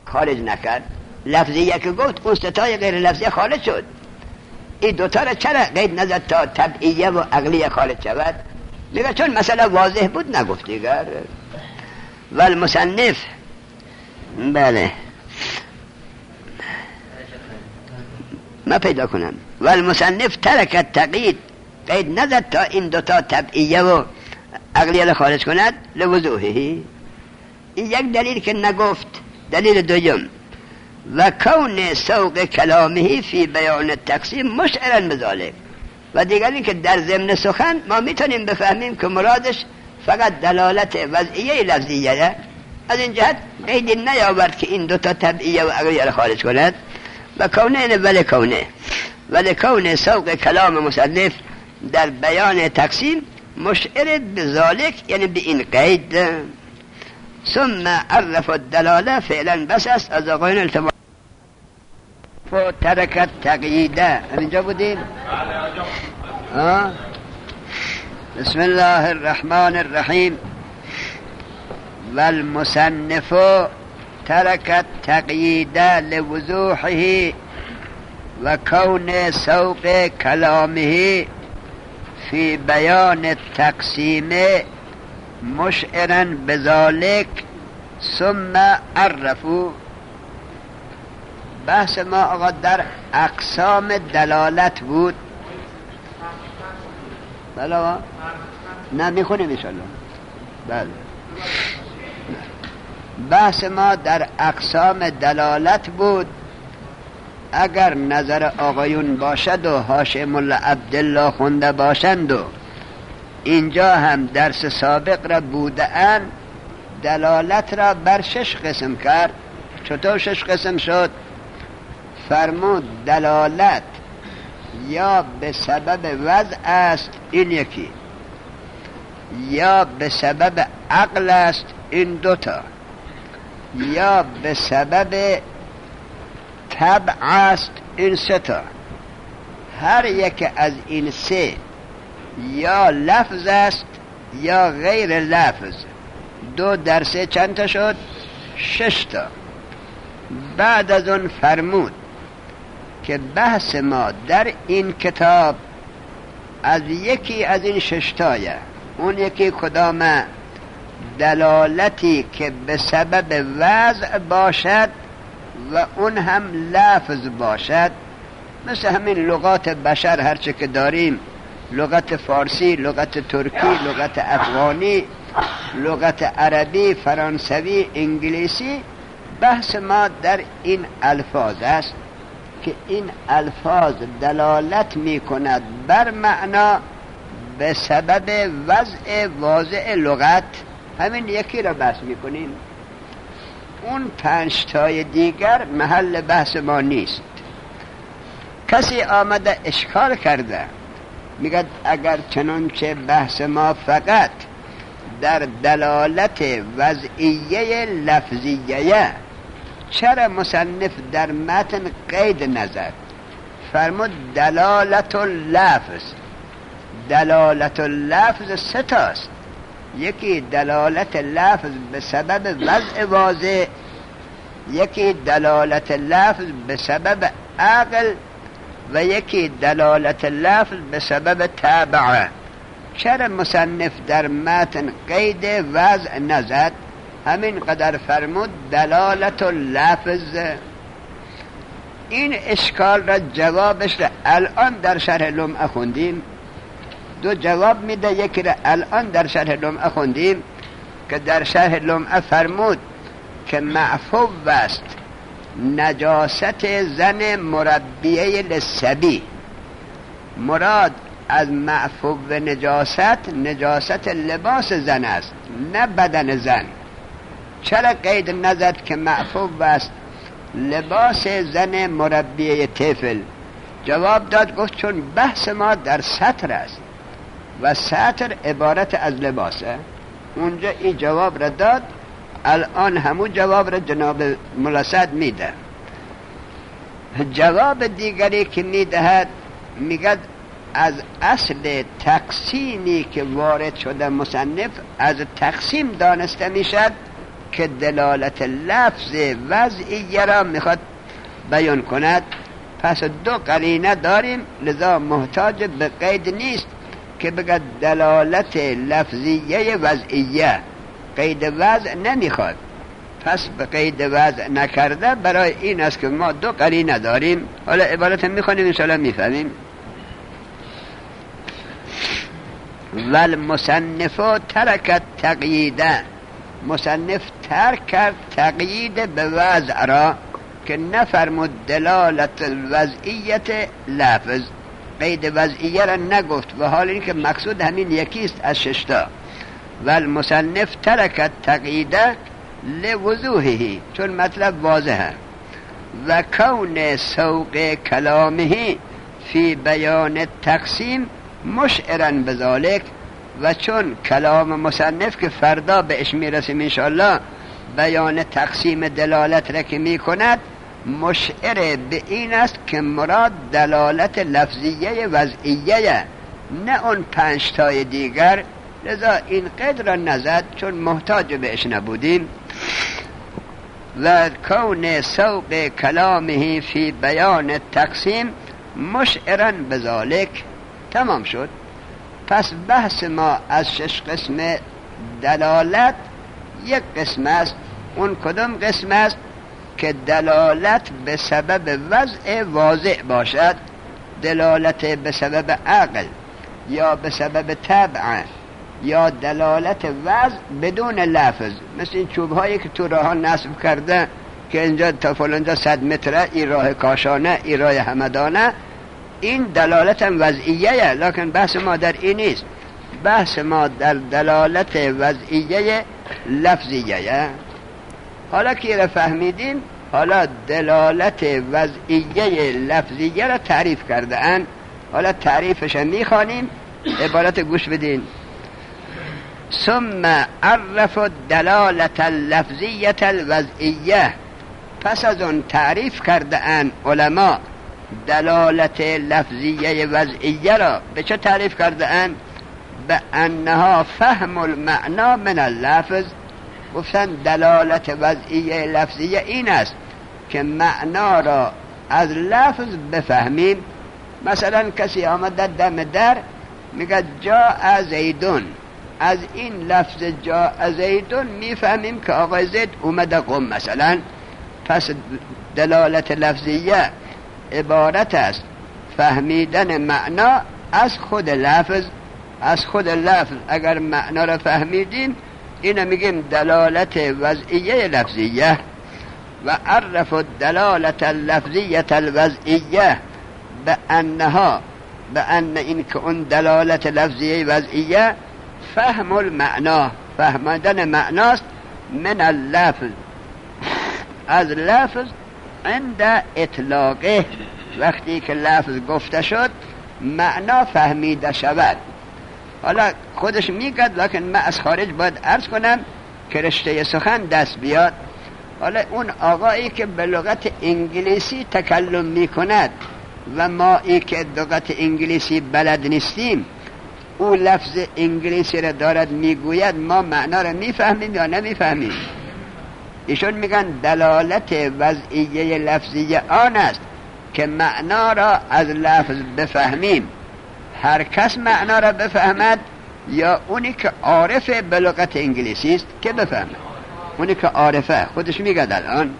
خارج نکرد. لفظیه که گفت اون ستای غیر لفظی خارج شد. این دوتا را چرا قید نزد تا طبعیه و عقلیه خارج شود؟ میگه چون مسئله واضح بود نگفت دیگر. والمصنف بله ما پیدا کنم. والمصنف ترک التقیید، قید نزد تا این دوتا طبعیه و عقلیه را خارج کند لوضوحه. این یک دلیل که نگفت. دلیل دوم و کون سوق کلامه فی بیان التقسیم مشعرا بذالک، و دیگر این که در ضمن سخن ما میتونیم بفهمیم که مرادش فقط دلالت وضعیه لفظیه. از این جهت قیدی نیاورد که این دوتا طبعیه و عقلیه را خارج کند. و کونه ولی کونه سوق کلام مصنف در بیان تقسیم مشعر بذالک، یعنی به این قید. ثم عرف الدلاله فعلا بس است از آقایان التماس ترکت تقییده. اینجا بودیم. بسم الله الرحمن الرحیم. والمصنف ترکت تقییده لوضوحه و کون سوق کلامه فی بیان التقسیم مشعرا بذالک. ثم عرفو. بحث ما آقا در اقسام دلالت بود. بله نه میخونیم انشاءالله. بله بحث ما در اقسام دلالت بود. اگر نظر آقایون باشد و حاشیه ملا عبدالله خونده باشند و اینجا هم درس سابق را بودن، دلالت را بر 6 قسم کرد. چطور 6 قسم شد؟ فرمود دلالت یا به سبب وضع است، این یکی، یا به سبب عقل است، این دوتا، یا به سبب طبع است، این سه تا. هر یک از این سه یا لفظ است یا غیر لفظ. 2 در 3 چند تا شد؟ 6 تا. بعد از اون فرمود که بحث ما در این کتاب از یکی از این 6 تایه. اون یکی کدامه؟ دلالتی که به سبب وضع باشد و اون هم لفظ باشد، مثل همین لغات بشر هرچه که داریم، لغت فارسی، لغت ترکی، لغت افغانی، لغت عربی، فرانسوی، انگلیسی. بحث ما در این الفاظ است که این الفاظ دلالت می کند بر معنا به سبب وضع واضع لغت. همین یکی را بحث می کنیم. اون 5 تای دیگر محل بحث ما نیست. کسی آمده اشکال کرده، میگه اگر چنانچه بحث ما فقط در دلالت وضعیه لفظیه، چرا مصنف در متن قید نظر؟ فرمود دلالت اللفظ. دلالت اللفظ 3 تاست. یکی دلالت لفظ به سبب وضع واضح، یکی دلالت لفظ به سبب عقل، و یکی دلالت لفظ به سبب تابع. چرا مصنف در متن قید وضع نزد؟ همین قدر فرمود دلالت اللفظ. این اشکال را جوابش را الان در شرح لمعه خوندیم. 2 جواب میده. یکی را الان در شرح لمعه خوندیم که در شرح لمعه فرمود که معفو است نجاست زن مربیه للصبی. مراد از معفو نجاست لباس زن است، نه بدن زن. چرا قید نزد که معفو است لباس زن مربیه طفل؟ جواب داد، گفت چون بحث ما در سطر است و سطر عبارت از لباسه. اونجا این جواب را داد. الان همون جواب را جناب ملاسد میده. جواب دیگری که میدهد میگه از اصل تقسیمی که وارد شده مصنف از تقسیم دانسته میشد که دلالت لفظ وضعیه را میخواد بیان کند. پس دو قرینه داریم، لذا محتاج به قید نیست که بگه دلالت لفظیه وضعیه، قید وضع نمیخواد. پس به قید وضع نکرده برای این است که ما دو قرینه داریم. حالا عبارت میخونیم انشاءالله میفهمیم. والمصنف ترک تقییده، مصنف ترک کرد تقیید به وضع را که نفرمود دلالت الوضعیت لفظ، قید وضعیه را نگفت و حال این که مقصود همین یکیست از ششتا. والمصنف ترک تقییده لوضوحه، چون مطلب واضحه. و کون سوق کلامه فی بیان تقسیم مشعرا بذالک، و چون کلام مصنف که فردا بهش میرسیم انشاءالله بیان تقسیم دلالت را که میکند مشعر به این است که مراد دلالت لفظیه وضعیه، نه اون 5 تای دیگر. لذا این قید را نزد چون محتاج بهش نبودیم. و کون سوق کلامه فی بیان تقسیم مشعرا بذالک، تمام شد. پس بحث ما از 6 قسم دلالت یک قسم است. اون کدام قسم است؟ که دلالت به سبب وضع واضح باشد، دلالت به سبب عقل یا به سبب طبع یا دلالت وضع بدون لفظ، مثل این چوب هایی که تو راه نصب کرده که اینجا تا فلانجا 100 متره، این راه کاشانه، این راه همدانه، این دلالت هم وضعیه، لکن بحث ما در این نیست. بحث ما در دلالت وضعیه لفظیه. حالا که را فهمیدیم، حالا دلالت وضعیه لفظیه را تعریف کرده اند. حالا تعریفش میخوانیم، عبارت گوش بدین. ثم عرف دلالت اللفظیه الوضعیه، پس از اون تعریف کرده اند علما دلالت لفظیه وضعیه را. به چه تعریف کرده اند؟ به انها فهم المعنا من اللفظ. گفتن دلالت وضعیه لفظیه این است که معنا را از لفظ بفهمیم. مثلا کسی آمده دم در میگه جاء زیدون، از این لفظ جاء زیدون میفهمیم که آقای زید اومده قم مثلا. پس دلالت لفظیه عبارت است فهمیدن معنا از خود لفظ. از خود لفظ اگر معنا را فهمیدیم اینو میگیم دلالت وضعیه لفظیه. و عرف دلالت اللفظیه الوضعیه به انها، به ان این که اون دلالت لفظیه وضعیه فهم المعنا، فهمیدن معناست، من اللفظ، از لفظ، عند اطلاقه، وقتی که لفظ گفته شد معنا فهمیده شود. حالا خودش میگد، لکن من از خارج باید عرض کنم که رشته سخن دست بیاد. حالا اون آقایی که به لغت انگلیسی تکلم میکند و ما ای که لغت انگلیسی بلد نیستیم، او لفظ انگلیسی را دارد میگوید، ما معنا را میفهمیم یا نمیفهمیم؟ ایشون میگن دلالت وضعیه لفظیه آن است که معنا را از لفظ بفهمیم. هر کس معنا را بفهمد یا اونی که عارف به لغت انگلیسی است که بفهمد؟ اونی که عارفه. خودش میگه الان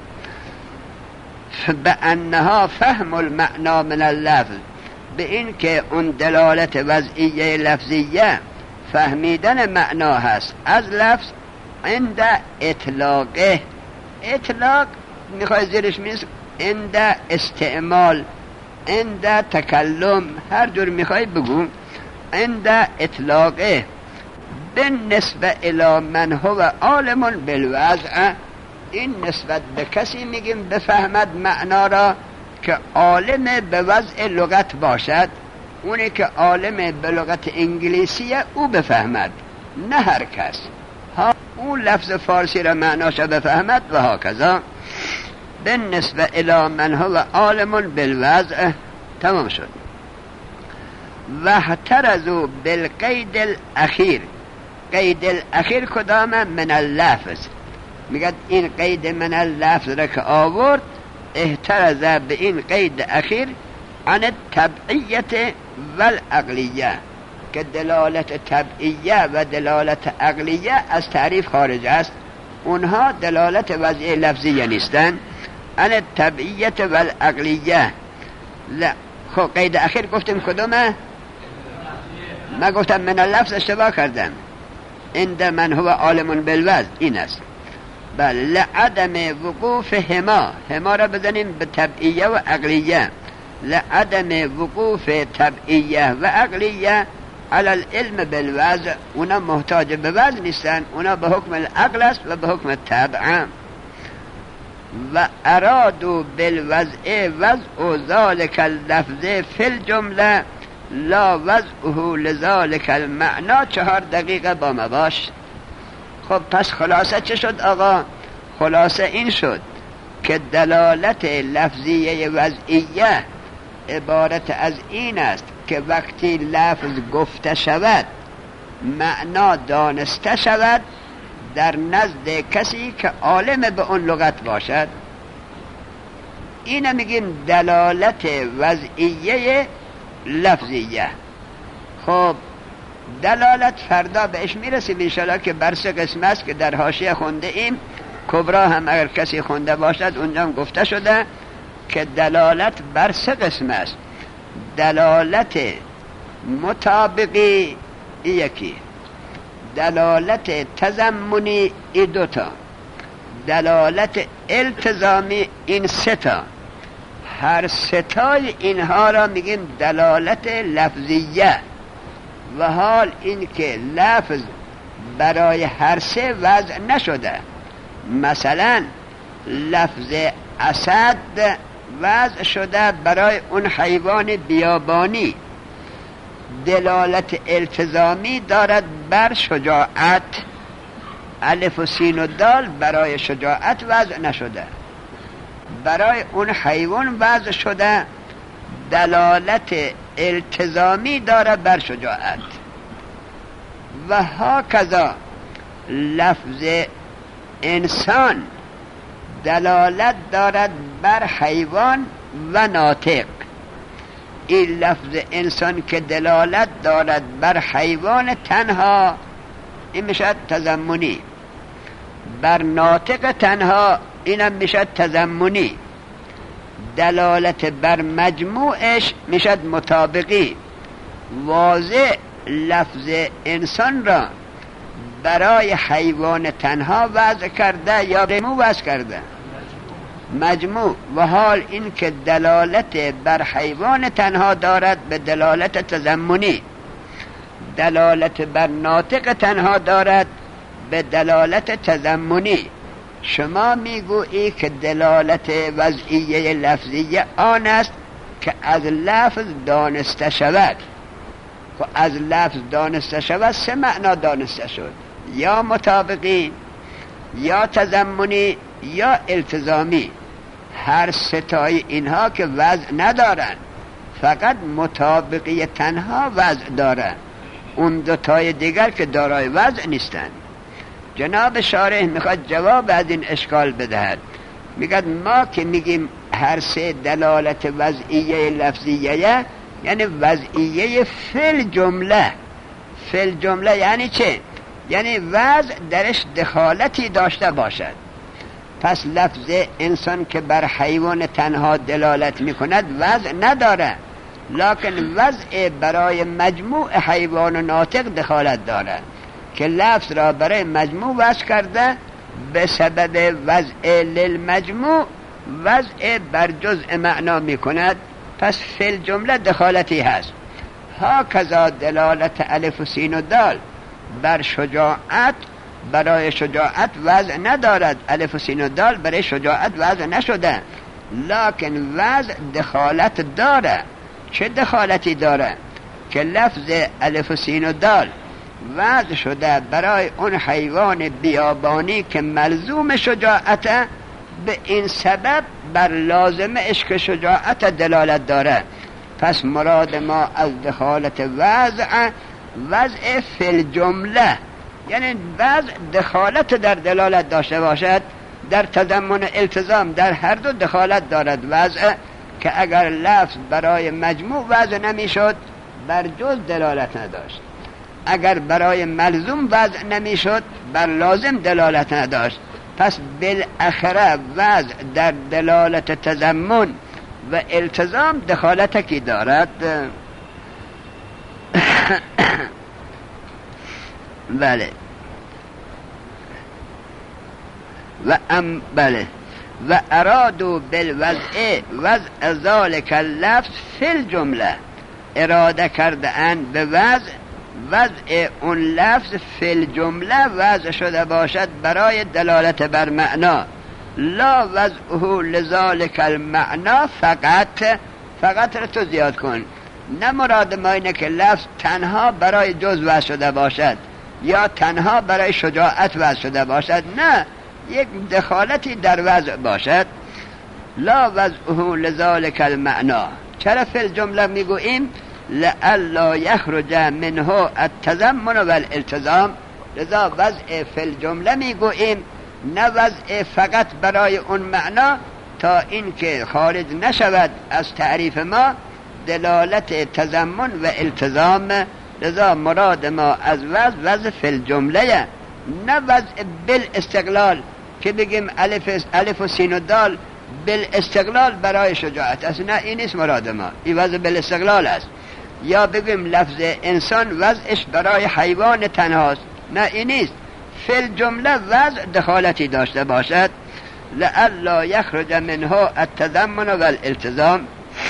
به انها فهم المعنا من اللفظ، به این که اون دلالت وضعیه لفظیه فهمیدن معنا هست از لفظ، عند اطلاقه. اطلاق میخوای زیرش میز، عند استعمال، عند تکلم، هر جور میخوای بگو. عند اطلاقه بالنسبه الی من هو عالم بالوضع، این نسبت به کسی میگیم بفهمد معنا را که عالم به وضع لغت باشد. اونی که عالم به لغت انگلیسیه او بفهمد، نه هر کس. ها اون لفظ فارسی را معناش بفهمد و هاکذا. بالنسبه الی من هو عالم بالوضع، تمام شد. و احترزوا بالقید الاخیر. قید الاخیر کدام؟ من اللفظ. میگه این قید من اللفظ را که آورد احترز به این قید اخیر عن التبعیت والعقلیه، که دلالت طبعیه و دلالت عقلیه از تعریف خارج است، اونها دلالت وضعی لفظیه نیستن. عن الطبعیت والعقلیه. خب قید اخیر گفتیم کدومه؟ ما گفتم من اللفظ اشتباه کردم، عند من هو عالم بالوضع این است. بله، لعدم وقوف هما را بزنیم به طبعیه و عقلیه. لعدم وقوف طبعیه و عقلیه علی العلم بالوضع، اونا محتاج به وضع نیستن، اونا به حکم العقل است و به حکم طبع. و ارادو بالوضع وضع ذالک اللفظ فی الجمله لا وضعه لذالک المعنی. 4 دقیقه با ما باش. خب پس خلاصه چه شد آقا؟ خلاصه این شد که دلالت لفظیه وضعیه عبارت از این است که وقتی لفظ گفته شود معنا دانسته شود در نزد کسی که عالم به اون لغت باشد. اینو میگیم دلالت وضعیه لفظیه. خب دلالت فردا بهش میرسیم انشاءالله که بر 3 قسم است که در حاشیه خونده ایم. کبرا هم اگر کسی خونده باشد اونجا هم گفته شده که دلالت بر 3 قسم است. دلالت مطابقی یکی، دلالت تضمنی ای 2 تا، دلالت التزامی این 3 تا. هر 3 تای اینها را میگیم دلالت لفظیه. و حال این که لفظ برای هر 3 وضع نشده. مثلا لفظ اسد وضع شده برای اون حیوان بیابانی، دلالت التزامی دارد بر شجاعت. الف و سین و دال برای شجاعت وضع نشده، برای اون حیوان وضع شده، دلالت التزامی دارد بر شجاعت. و هاکذا لفظ انسان دلالت دارد بر حیوان و ناطق. این لفظ انسان که دلالت دارد بر حیوان تنها این میشد تضمنی، بر ناطق تنها اینم میشد تضمنی، دلالت بر مجموعش میشد مطابقی. واضح لفظ انسان را برای حیوان تنها وضع کرده یا مجموع وضع کرده؟ مجموع. و حال این که دلالت بر حیوان تنها دارد به دلالت تضمنی، دلالت بر ناطق تنها دارد به دلالت تضمنی. شما میگویی که دلالت وضعیه لفظیه آن است که از لفظ دانسته شود. و از لفظ دانسته شود 3 معنا دانسته شد، یا مطابقی یا تضمنی یا التزامی. هر 3 تای اینها که وضع ندارن، فقط مطابقی تنها وضع دارن، اون 2 تای دیگر که دارای وضع نیستن. جناب شارح میخواد جواب از این اشکال بدهد. میگه ما که میگیم هر 3 دلالت وضعیه لفظیه، یعنی وضعیه فل جمله. فل جمله یعنی چه؟ یعنی وضع درش دخالتی داشته باشد. پس لفظ انسان که بر حیوان تنها دلالت میکند وضع نداره، لکن وضع برای مجموع حیوان و ناطق دخالت داره که لفظ را برای مجموع وضع کرده، به سبب وضع للمجموع وضع بر جزء معنا میکند. پس فی الجمله دخالتی هست. هاکذا دلالت الف و سین و دال بر شجاعت برای شجاعت وضع ندارد. الف و سین و دال برای شجاعت وضع نشده، لکن وضع دخالت داره. چه دخالتی داره؟ که لفظ الف و سین و دال وضع شده برای اون حیوان بیابانی که ملزوم شجاعته، به این سبب بر لازم عشق شجاعت دلالت داره. پس مراد ما از دخالت وضع فی الجمله، یعنی وضع دخالت در دلالت داشته باشد، در تضمن التزام در هر دو دخالت دارد وضع، که اگر لفظ برای مجموع وضع نمیشد بر جز دلالت نداشت، اگر برای ملزوم وضع نمیشد بر لازم دلالت نداشت. پس بالاخره وضع در دلالت تضمن و التزام دخالت کی دارد؟ بله. بله. و ارادو بالوضع وضع ذالک اللفظ فی الجمله، اراده کرده اند به وضع اون لفظ فی الجمله وضع شده باشد برای دلالت بر معنا، لا وضعه لذالک المعنا فقط را تو زیاد کن. نه مراد ما اینه که لفظ تنها برای جز وضع شده باشد یا تنها برای شجاعت وضع شده باشد، نه، یک دخالتی در وضع باشد. لا وضعه لذالک المعنا. چرا فی الجمله میگوییم؟ لئلا یخرج منه التضمن والالتزام. لذا وضع فی الجمله میگوییم، نه وضع فقط برای اون معنا، تا اینکه خارج نشود از تعریف ما دلالت تضمن و التزام. لذا مراد ما از وضع فی الجمله، نه وضع بالاستقلال که بگیم الف و سین و دال بالاستقلال برای شجاعت است. نه، این نیست مراد ما، این وضع بالاستقلال است. یا بگیم لفظ انسان وضعش برای حیوان تنهاست، نه، این نیست. فی الجمله وضع دخالتی داشته باشد. لئلا یخرج منه التضمن والالتزام.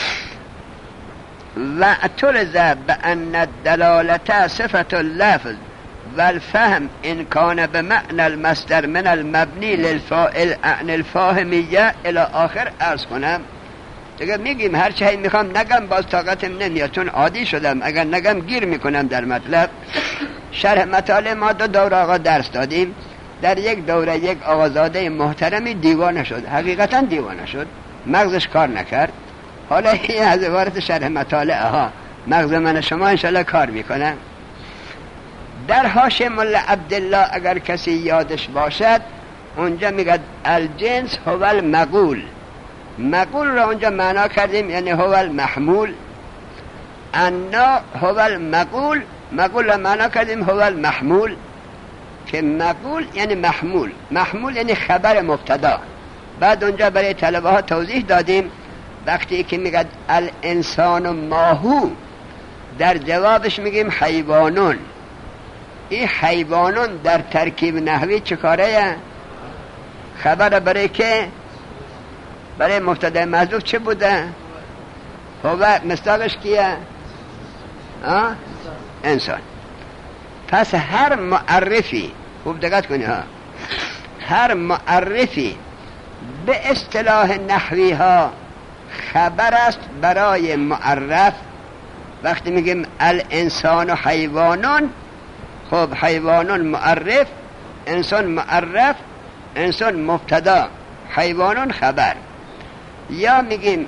و اعترض بأن الدلالة صفة اللفظ والفهم إن كان بمعنى المصدر من المبني للفاعل عن الفاهمية الى آخر. عرض کنم دیگه میگیم هر چی میخوام نگم، باز طاقتم نمیاد چون عادی شدم، اگر نگم گیر میکنم در مطلب. شرح مطالب ما 2 دوره آقا درس دادیم. در یک دوره یک آقازاده محترمی دیوانه شد، حقیقتا دیوانه شد، مغزش کار نکرد. حالا این از عبارت شرح مطالعه مغز من شما انشالله کار میکنه. در حاشیه ملا عبدالله اگر کسی یادش باشد، اونجا میگه الجنس هو المقول. مقول را اونجا معنا کردیم یعنی هو المحمول. انا هو المقول، مقول را معنا کردیم هو المحمول، که مقول یعنی محمول، محمول یعنی خبر مبتدا. بعد اونجا برای طلبه ها توضیح دادیم وقتی که میگه الانسان ماهو، در جوابش میگیم حیوانون. این حیوانون در ترکیب نحوی چه کاره؟ خبر برای که برای مبتدا محذوف چه بوده؟ هو مصداقش کیه؟ انسان. پس هر معرفی، خوب دقت کنی هر معرفی به اصطلاح نحوی ها خبر است برای معرف. وقتی میگیم الانسان و حیوانون، خب حیوانون معرف، انسان معرف، انسان مبتدا، حیوانون خبر. یا میگیم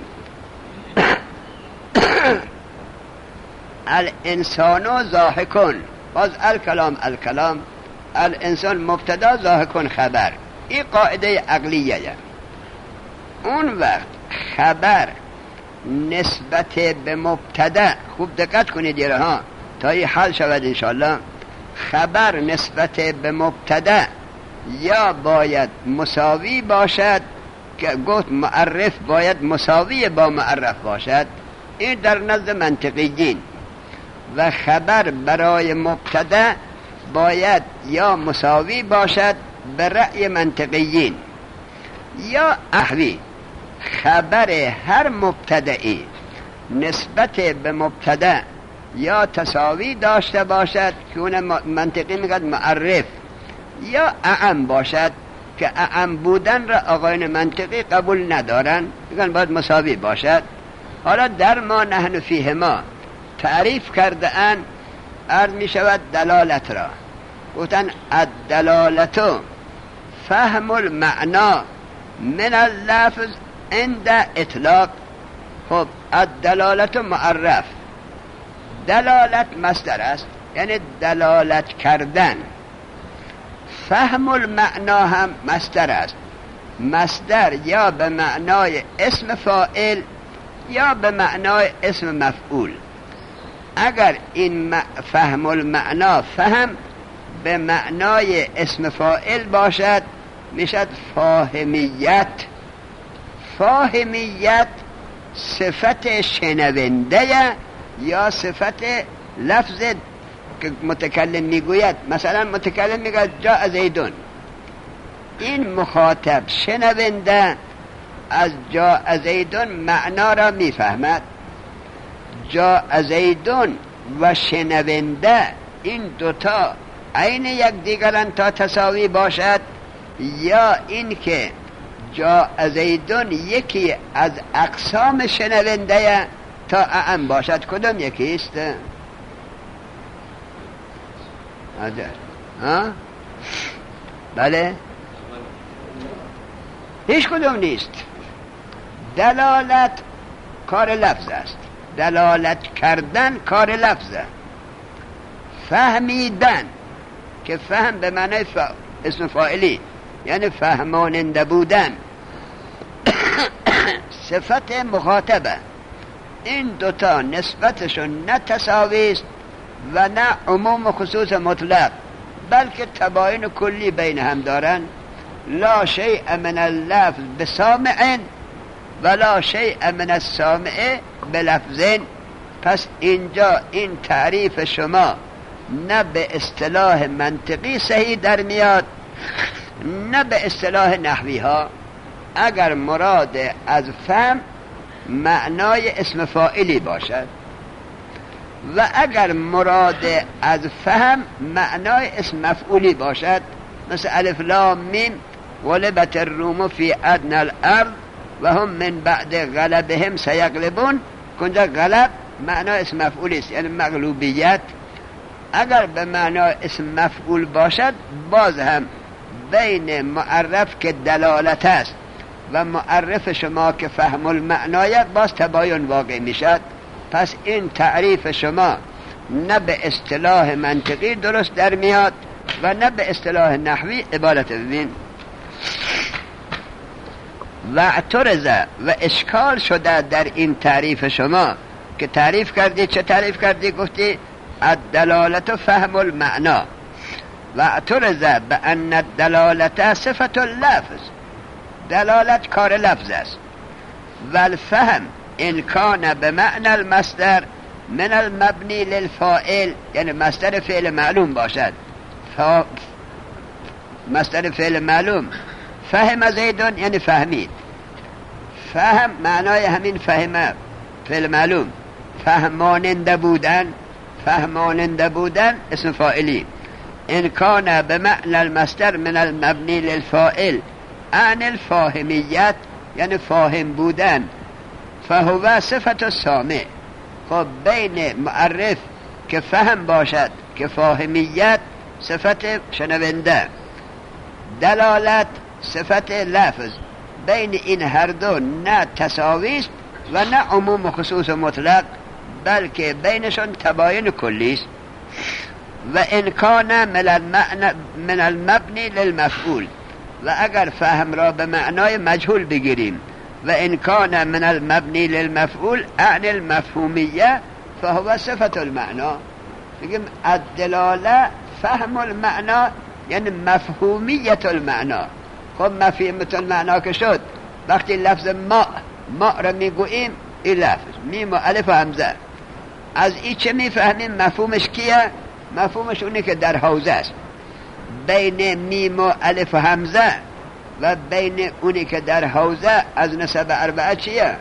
الانسان ضاحکون، باز الکلام الانسان مبتدا، ضاحکون خبر. این قاعده عقلیه. اون وقت خبر نسبت به مبتدا، خوب دقت کنید دیره تا این حل شود انشالله. خبر نسبت به مبتدا یا باید مساوی باشد، که گفت معرف باید مساوی با معرف باشد، این در نزد منطقیین. و خبر برای مبتدا باید یا مساوی باشد به رأی منطقیین، یا احوی. خبر هر مبتدئی نسبت به مبتدا یا تساوی داشته باشد که اون منطقی میگد معرف، یا اعم باشد که اعم بودن را آقایان منطقی قبول ندارن، میگن باید مساوی باشد. حالا در ما نحن فیه ما تعریف کرده ان، عرض می شود دلالت را گفتن الدلالتو فهم المعنا من اللفظ عند اطلاق. خب الدلالت معرف، دلالت مصدر است یعنی دلالت کردن. فهم المعنا هم مصدر است. مصدر یا به معنای اسم فاعل یا به معنای اسم مفعول. اگر این فهم المعنا فهم به معنای اسم فاعل باشد میشد فاهمیت. فاهمیت صفت شنونده یا صفت لفظ که متکلم میگوید. مثلا متکلم میگوید جاء زیدون، این مخاطب شنونده از جاء زیدون معنا را میفهمد. جاء زیدون و شنونده این دوتا عین یک دیگرن تا تساوی باشد، یا این که جاء زیدون یکی از اقسام شنونده تا اعم باشد. کدام یکی است؟ بله هیچ کدام نیست. دلالت کار لفظ است، دلالت کردن کار لفظه. فهمیدن که فهم به معنی اسم فاعلی یعنی فهماننده بودن صفت مخاطبه. این دوتا نسبتشون نه تساوی است و نه عموم و خصوص مطلق، بلکه تباین کلی بین هم دارن. لا شیء من اللفظ بسامع ولا شیء من السامع بلفظ. پس اینجا این تعریف شما نه به اصطلاح منطقی صحیح در میاد نه به اصطلاح نحوی ها. اگر مراد از فهم معنای اسم فاعلی باشد و اگر مراد از فهم معنای اسم مفعولی باشد، مثل الف لام میم غلبت الروم فی ادنى الارض و هم من بعد غلبهم سیغلبون، کنجا غلب معنای اسم مفعولی است یعنی مغلوبیت. اگر به معنای اسم مفعول باشد باز هم بین معرف که دلالت است و معرف شما که فهم المعنای باز تباین واقع میشد. پس این تعریف شما نه به اصطلاح منطقی درست در میاد و نه به اصطلاح نحوی. عبارت ببین و اعترض و اشکال شده در این تعریف شما که تعریف کردی. چه تعریف کردی؟ گفتی الدلالت و فهم المعنا و اعترض بان الدلالت صفت اللفظ. دلالت کار لفظ است و الفهم ان کان بمعنى المصدر من المبنی للفاعل، یعنی مصدر فعل معلوم باشد. مصدر فعل معلوم فهم زیدون یعنی فهمید. فهم معنای همین فهم فعل معلوم. فهماننده بودن، فهماننده بودن اسم فاعلی. ان کان بمعنى المصدر من المبنی للفاعل عن الفاهمیت یعنی فاهم بودن، فهو صفت السامع. خب بین معرف که فهم باشد که فاهمیت صفت شنونده، دلالت صفت لفظ، بین این هر دو نه تساوی است و نه عموم و خصوص مطلق، بلکه بینشون تباین کلی است. و ان کان من المبنی للمفعول، و اگر فهم را به معنای مجهول بگیریم و ان کان من المبنی للمفعول عن المفهومیه فهو صفت المعنا. بگیم الدلاله فهم المعنا یعنی مفهومیت المعنا. خب مفهومیت المعنا که شد وقتی لفظ ما را میگوییم این لفظ میم و الف و همزه، از این چه میفهمیم؟ مفهومش کیه؟ مفهومش اونه که در حوزه است. بین میم و الف و همزه و بین اونی که در حوزه از نسب اربعه چیه؟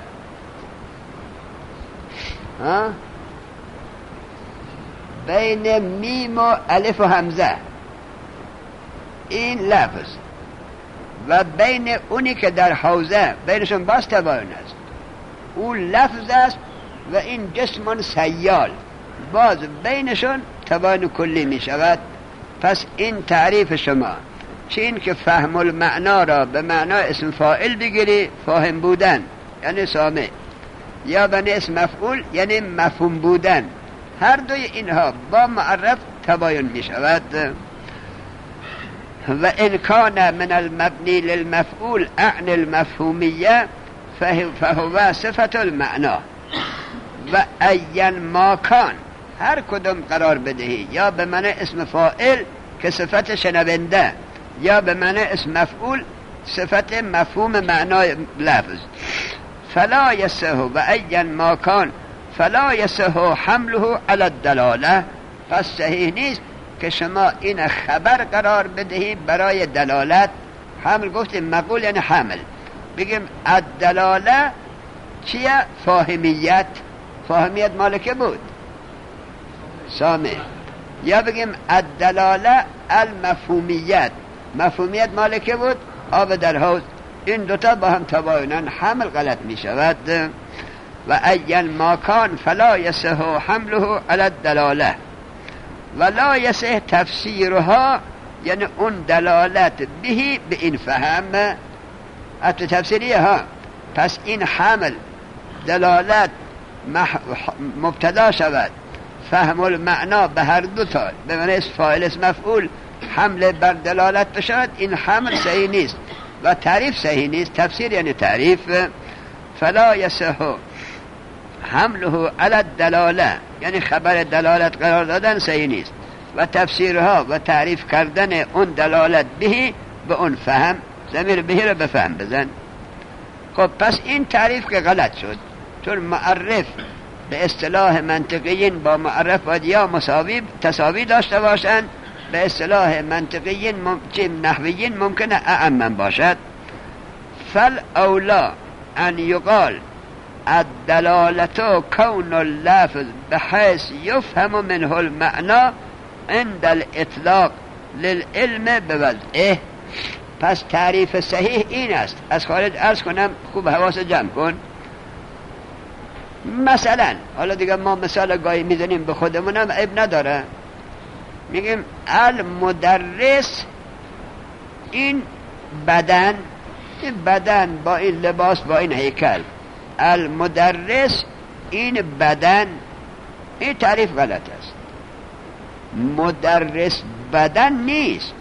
بین میم و الف و همزه این لفظ و بین اونی که در حوزه بینشون باز تباین است. اون لفظ است و این جسم سیال، باز بینشون تباین کلی می شود. پس این تعریف شما چه این که فهم المعنا را به معنای اسم فاعل بگیری فاهم بودن یعنی سامع، یا به اسم مفعول یعنی مفهوم بودن، هر دوی اینها با معرف تباین می شود. و ان کان من المبنی للمفعول عن المفهومیه فهو صفت المعنا و این ما کان هر کدوم قرار بدهی یا به معنی اسم فاعل که صفت شنونده یا به معنی اسم مفعول صفت مفهوم معنای لفظ فلا یصح و این ما کان فلا یصح حمله علی الدلاله پس صحیح نیست که شما این خبر قرار بدهی برای دلالت. حمل گفتیم مقول یعنی حمل، بگیم الدلاله چیه؟ فاهمیت. فاهمیت مالکه بود سامع. یا بگیم الدلاله المفهومیت، مفهومیت مالکه بود آب در حوض. این دوتا با هم تباینن، حمل غلط می شود. و این ما کان فلا یصح حمله علی الدلاله ولا یصح تفسیرها، یعنی اون دلالت بهی به این فهم حتی تفسیریه ها. پس این حمل دلالت مبتدا شود، فهم المعنا به هر دو تا به معنی اسم فاعل اسم مفعول حمل بر دلالت بشود، این حمل صحیح نیست و تعریف صحیح نیست. تفسیر یعنی تعریف. فلا یصح حمله علی الدلاله یعنی خبر دلالت قرار دادن صحیح نیست و تفسیرها و تعریف کردن اون دلالت بهی به اون فهم، ضمیر بهی رو به فهم بزن. خب پس این تعریف که غلط شد، چون معرف به اصطلاح منطقیین با معرف باید یا مساوی تساوی داشته باشند، به اصطلاح منطقیین نحویین ممکنه اعمم باشد. فالاولا ان یقال الدلالة کون اللفظ بحیث یفهم منه المعنى عند الاطلاق للعلم بوضعه. پس تعریف صحیح این است. از خارج عرض کنم، خوب حواس جمع کن. مثلا حالا دیگه ما مثال گاهی میزنیم به خودمونم عیب نداره، میگیم المدرس این بدن، این بدن با این لباس با این هیکل، المدرس این بدن، این تعریف غلط است. مدرس بدن نیست،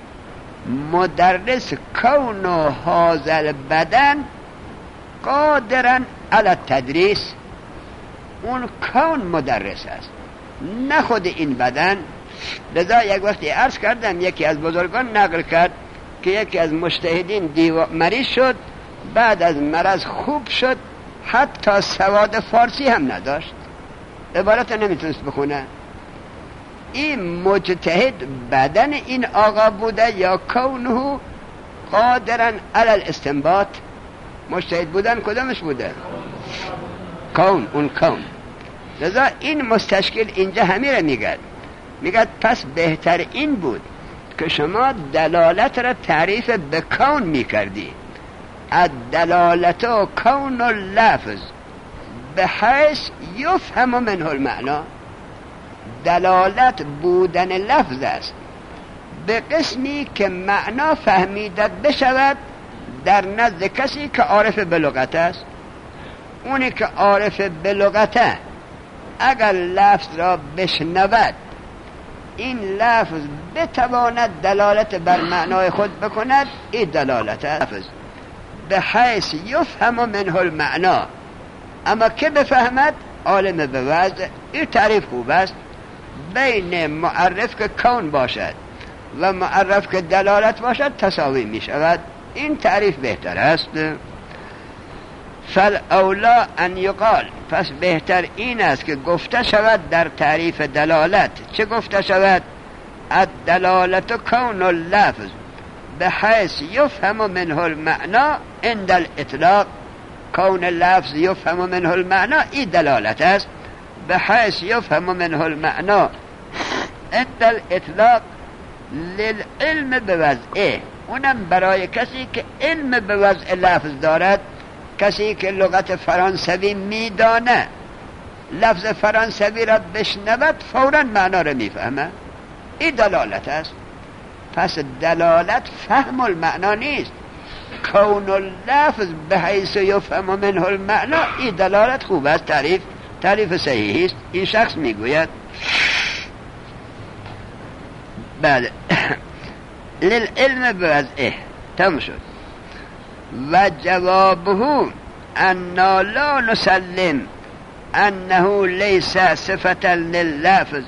مدرس کون هذا بدن قادرن علی التدریس، اون کون مدرس است نه خود این بدن. لذا یک وقتی عرض کردم یکی از بزرگان نقل کرد که یکی از مجتهدین مریض شد، بعد از مرض خوب شد، حتی سواد فارسی هم نداشت، عبارت نمیتونست بخونه. این مجتهد بدن این آقا بوده یا کونه قادرن علی الاستنباط؟ مجتهد بودن کدامش بوده؟ کون، اون کون. لذا این مستشکل اینجا همین میگد، میگد پس بهتر این بود که شما دلالت را تعریف به کون میکردی. الدلالت کون اللفظ بحیث یفهم منه المعنا، دلالت بودن لفظ است به قسمی که معنا فهمیده بشود در نزد کسی که عارف به لغت است. اونی که عارف به لغته اگر لفظ را بشنود، این لفظ بتواند دلالت بر معنای خود بکند، این دلالت لفظ به حیث یفهم منه المعنا. اما که بفهمد؟ عالم به وضع. این تعریف خوب است. بین معرف که کون باشد و معرف که دلالت باشد تساوی می شود. این تعریف بهتر است. فالاولا ان یقال، پس بهتر این است که گفته شود در تعریف دلالت. چه گفته شود؟ الدلالت کون اللفظ بحیث یفهم منه المعنا عند الاطلاق. کون اللفظ یفهم منه المعنا، این دلالت است. بحیث یفهم منه المعنا عند الاطلاق للعلم بوضعه، اونم برای کسی که علم به وضع لفظ دارد، کسی که لغت فرانسوی میدانه، لفظ فرانسوی را بشنود فوراً معنا را میفهمه. این دلالت است. پس دلالت فهم المعنا نیست. کون اللفظ به حیث یفهم منه المعنا، این دلالت خوب است. تعریف صحیح است. این شخص میگوید بله للعلم بوضعه. تمام شد. و جوابه انا لا نسلم انه لیس صفة لللفظ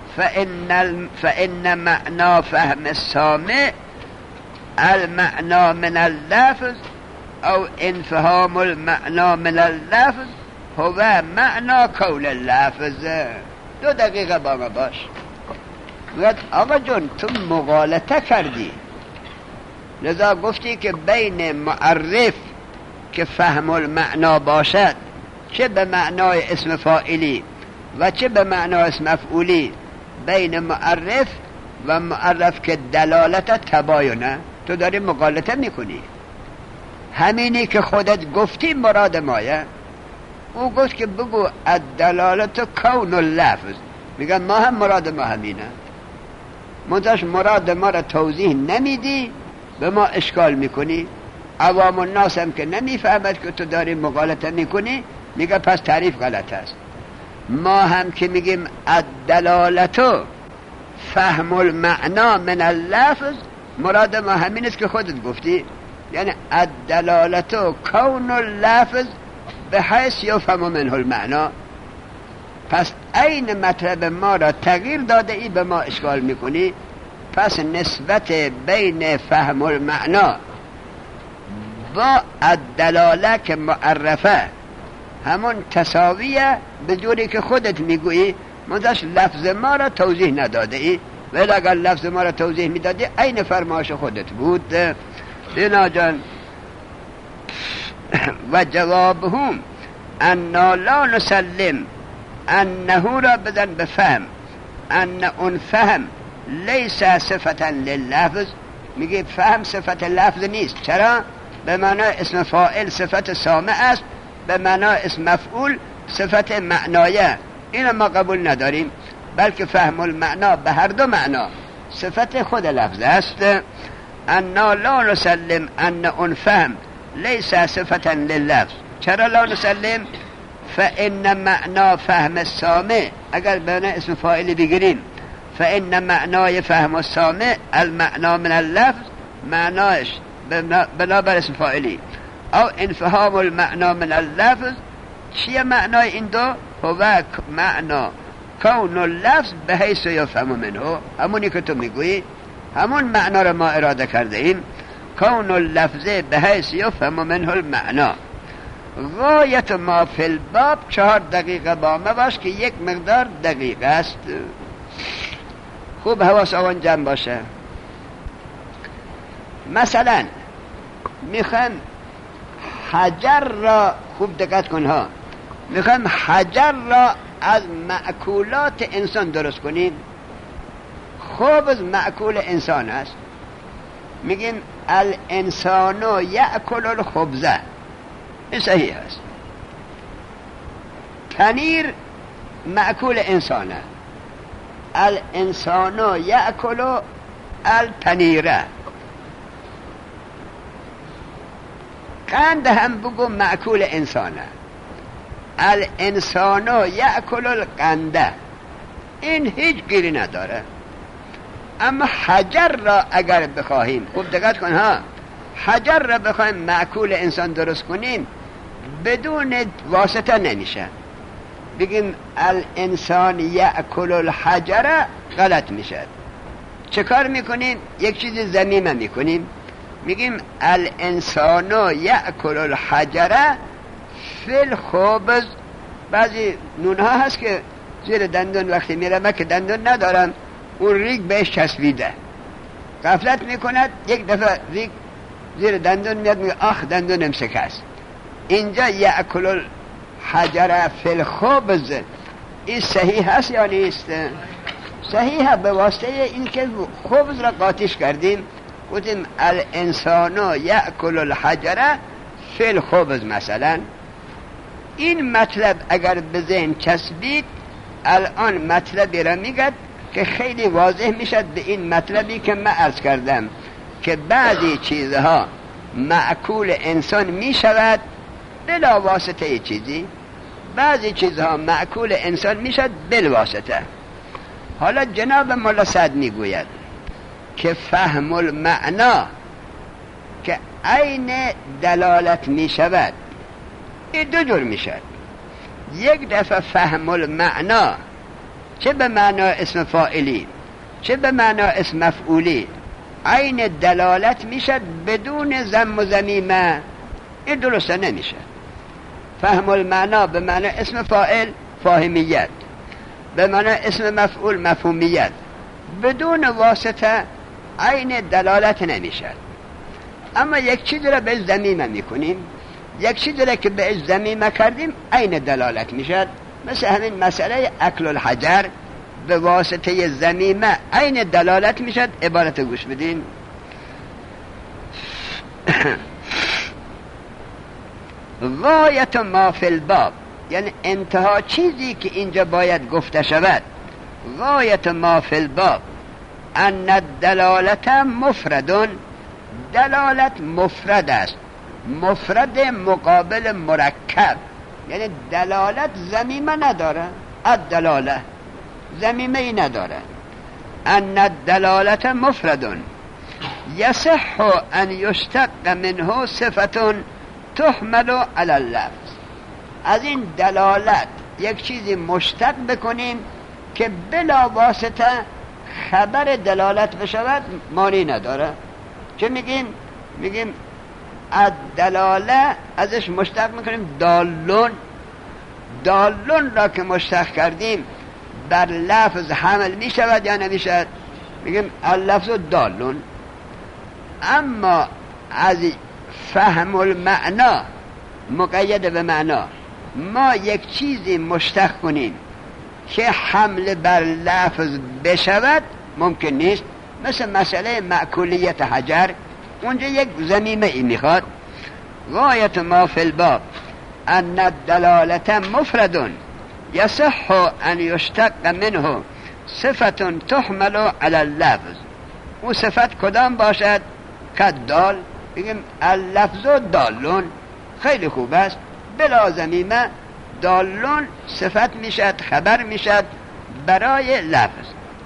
فإن معنى فهم السامع المعنى من اللفظ او انفهام المعنى من اللفظ هو معنى کول اللفظ. 2 دقیقه با ما باش. آقا جون تو مغالطه کردی، لذا گفتی که بین معرف که فهم المعنا باشد، چه به معنای اسم فاعلی و چه به معنای اسم مفعولی، بین معرف و معرف که دلالت تباینه، تو داری مغالطه میکنی. همینی که خودت گفتی مراد مایه. او گفت که بگو الدلالت کون اللفظ، میگن ما هم مراد ما همینه. منتش مراد ما را توضیح نمیدی، به ما اشکال میکنی. عوام الناس هم که نمیفهمد که تو داری مغالطه میکنی، میگه پس تعریف غلط است. ما هم که میگیم الدلالتو فهم المعنا من اللفظ، مراد ما همین است که خودت گفتی، یعنی الدلالتو کون اللفظ به حیث یفهم منه المعنا. پس این مطلب ما را تغییر داده ای، به ما اشکال میکنی. پس نسبت بین فهم المعنا با الدلاله که معرفه همون تساویه، به جوری که خودت میگویی. منتش لفظ ما را توضیح نداده ای، ولی اگر لفظ ما را توضیح میدادی این فرمایش خودت بود. دینا جان و جوابهم انا لا نسلم انه را بدن بفهم ان اون فهم لیس صفتا لللفظ. میگه فهم صفت لفظ نیست. چرا؟ به معنای اسم فاعل صفت سامع است، به معنای اسم مفعول صفت معنایه. اینو ما قبول نداریم، بلکه فهم المعنا به هر دو معنا صفت خود لفظ است. انا لا نسلم ان اون فهم لیس صفتا لللفظ. چرا لا نسلم؟ فإن معنا فهم السامع، اگر بنا اسم فاعل بگیریم، فإن معنای فهم السامع المعنا من اللفظ، معناش بنابر اسم فاعلی، او انفهام المعنا من اللفظ. چیه معنای این دو؟ هو معنا کون اللفظ به حیث یفهم منه، همونی که تو میگویی، همون معنا رو ما اراده کرده ایم. کون اللفظ به حیث یفهم منه المعنا. غایت ما فی الباب 4 دقیقه با ما باش که یک مقدار دقیقه است. خوب حواس آن جمع باشه. مثلا میخوایم حجر را، خوب دقت کن ها، میخوایم حجر را از مأکولات انسان درست کنیم. خبز مأکول انسان است، میگیم الانسان یأکل الخبزه، این صحیح است. پنیر مأکول انسانه، الانسان یأکل الپنیره. قند هم بگو مأکول انسانه، الانسان یأکل القنده. این هیچ گیری نداره. اما حجر را اگر بخواهیم، خوب دقت کن ها، حجر را بخواهیم مأکول انسان درست کنیم بدون واسطه نمیشه. بگیم الانسان یأکل الحجر، غلط میشه. چه کار میکنیم؟ یک چیز ضمیمه میکنیم، میگیم الانسان یأکل الحجر فی الخبز. بعضی نونها هست که زیر دندون وقتی میره، من که دندون ندارم، اون ریگ بهش چسبیده، غفلت میکند، یک دفعه ریگ زیر دندون میاد، میگه آخ دندونم شکست. اینجا یأکل الحجر فی الخبز، این صحیح هست یا نیست؟ صحیح، به واسطه این که خبز را قاطیش کردیم، گفتیم الانسان یأکل الحجر فی الخبز. مثلا این مطلب اگر به ذهن چسبید، الان مطلبی را میگد که خیلی واضح میشد به این مطلبی که من عرض کردم، که بعضی چیزها مأکول انسان میشود بلا واسطه چیزی، بعضی چیزها مأکول انسان میشد بلا واسطه. حالا جناب مولا سعد میگوید که فهم المعنا که عین دلالت می شود، این دو جور می شود. یک دفعه فهم المعنا چه به معنا اسم فاعلی چه به معنا اسم مفعولی عین دلالت می شود بدون ضم و ضمیمه، این درسته نمیشه. فهم المعنا به معنی اسم فاعل فاهمیت، به معنی اسم مفعول مفهومیت، بدون واسطه عین دلالت نمیشه. اما یک چیز را به ضمیمه میکنیم، یک چیز را که به ضمیمه کردیم عین دلالت میشه. مثل همین مسئله اکل الحجر به واسطه ضمیمه عین دلالت میشه. عبارت گوش بدین. غایت ما فی الباب، یعنی انتها چیزی که اینجا باید گفته شود. غایت ما فی الباب ان الدلالت مفرد، دلالت مفرد است، مفرد مقابل مرکب، یعنی دلالت ضمیمه نداره، الدلاله ضمیمه ای نداره. ان الدلالت مفرد یصح ان یشتق منه صفة تحمل علی اللفظ. از این دلالت یک چیزی مشتق بکنیم که بلا واسطه خبر دلالت بشود، معنی نداره. چه میگیم؟ میگیم الدلاله ازش مشتق میکنیم دالون. دالون را که مشتق کردیم بر لفظ حمل میشود یا نمیشود؟ میگیم اللفظ دالون. اما از فهم المعنا مقید به معنا ما یک چیزی مشتق کنیم که حمل بر لفظ بشود ممکن نیست. مثل مسئله مأکولیت حجر، اونجا یک ضمیمه ای میخواد. غایت ما فی الباب ان الدلالت مفرد یصح ان یشتق منه صفة تحمل علی اللفظ. او صفت کدام باشد؟ کدال. بگیم اللفظ دالون، خیلی خوب است، بلا ضمیمه دالون صفت میشد، خبر میشد برای لفظ.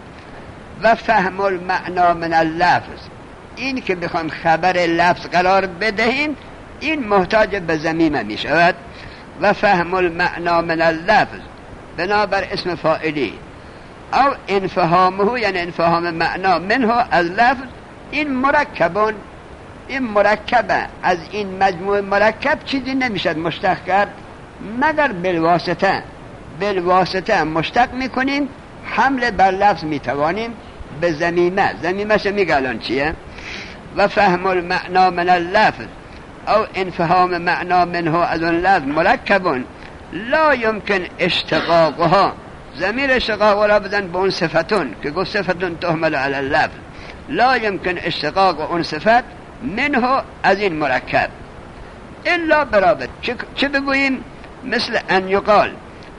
و فهم المعنا من اللفظ، این که بخوام خبر لفظ قرار بدهیم این محتاج به ضمیمه میشود. و فهم المعنا من اللفظ بنابر اسم فاعلی او انفهامه، یعنی انفهام معنا منه از لفظ، این مرکبون، این مرکبه. از این مجموع مرکب چیزی نمیشد مشتق کرد مگر بالواسطه. بالواسطه مشتق میکنیم، حمل بر لفظ میتوانیم به ضمیمه. ضمیمه شو میگه الان چیه؟ و فهم المعنا من اللفظ او انفهام معنا منه از اون لفظ مرکبون لا یمکن اشتقاقها. ضمیر اشتقاق را بدن به اون صفتون که گفت صفتون تحمل علی اللفظ، لا یمکن اشتقاق اون صفت منه از این مرکب الا برابط. چه بگوییم؟ مثل ان یقال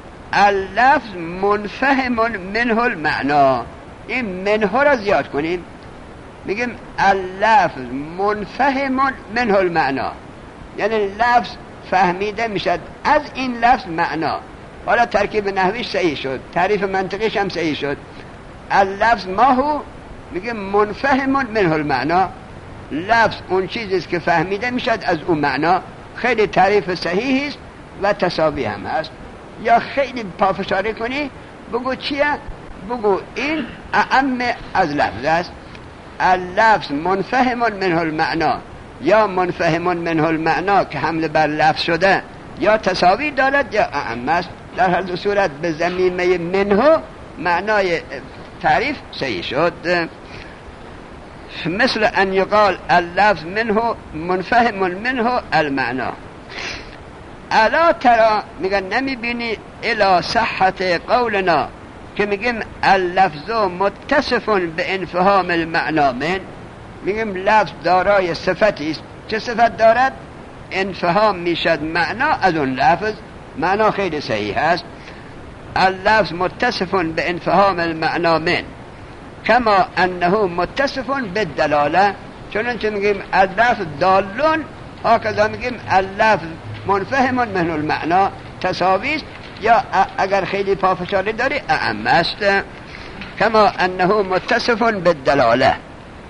اللفظ منفهم منه المعنا. این منه را زیاد کنیم، میگیم اللفظ منفهم منه المعنا، یعنی لفظ فهمیده میشد از این لفظ معنا. حالا ترکیب نحویش صحیح شد، تعریف منطقیش هم صحیح شد. اللفظ ما هو، میگیم منفهم منه المعنا، لفظ اون چیزیست که فهمیده میشد از اون معنا. خیلی تعریف صحیحی است و تساوی هم هست. یا خیلی پافشاری کنی بگو چیه؟ بگو این اعم از لفظ است. اللفظ منفهم منه المعنا، یا منفهم منه المعنا که حمل بر لفظ شده یا تساوی دارد یا اعم است. در هر دو صورت به ضمیمه منه معنای تعریف صحیح شد. مثل ان یقال اللفظ منه منفهم منه المعنا. الا ترى، میگن نمیبینی الی صحت قولنا که میگیم اللفظ متصف به انفهام المعنا من. میگیم لفظ دارای صفتی است. چه صفت دارد؟ انفهام میشد معنا از اون لفظ. معنا خیلی صحیح است. اللفظ متصف به انفهام المعنا من کما انه متصف بالدلاله. چنانچه میگیم اللفظ دالون، هکذا میگیم اللفظ منفهم منه المعنا تساوی است، یا اگر خیلی پافشاری داری اعم است. کما انه متصف بالدلاله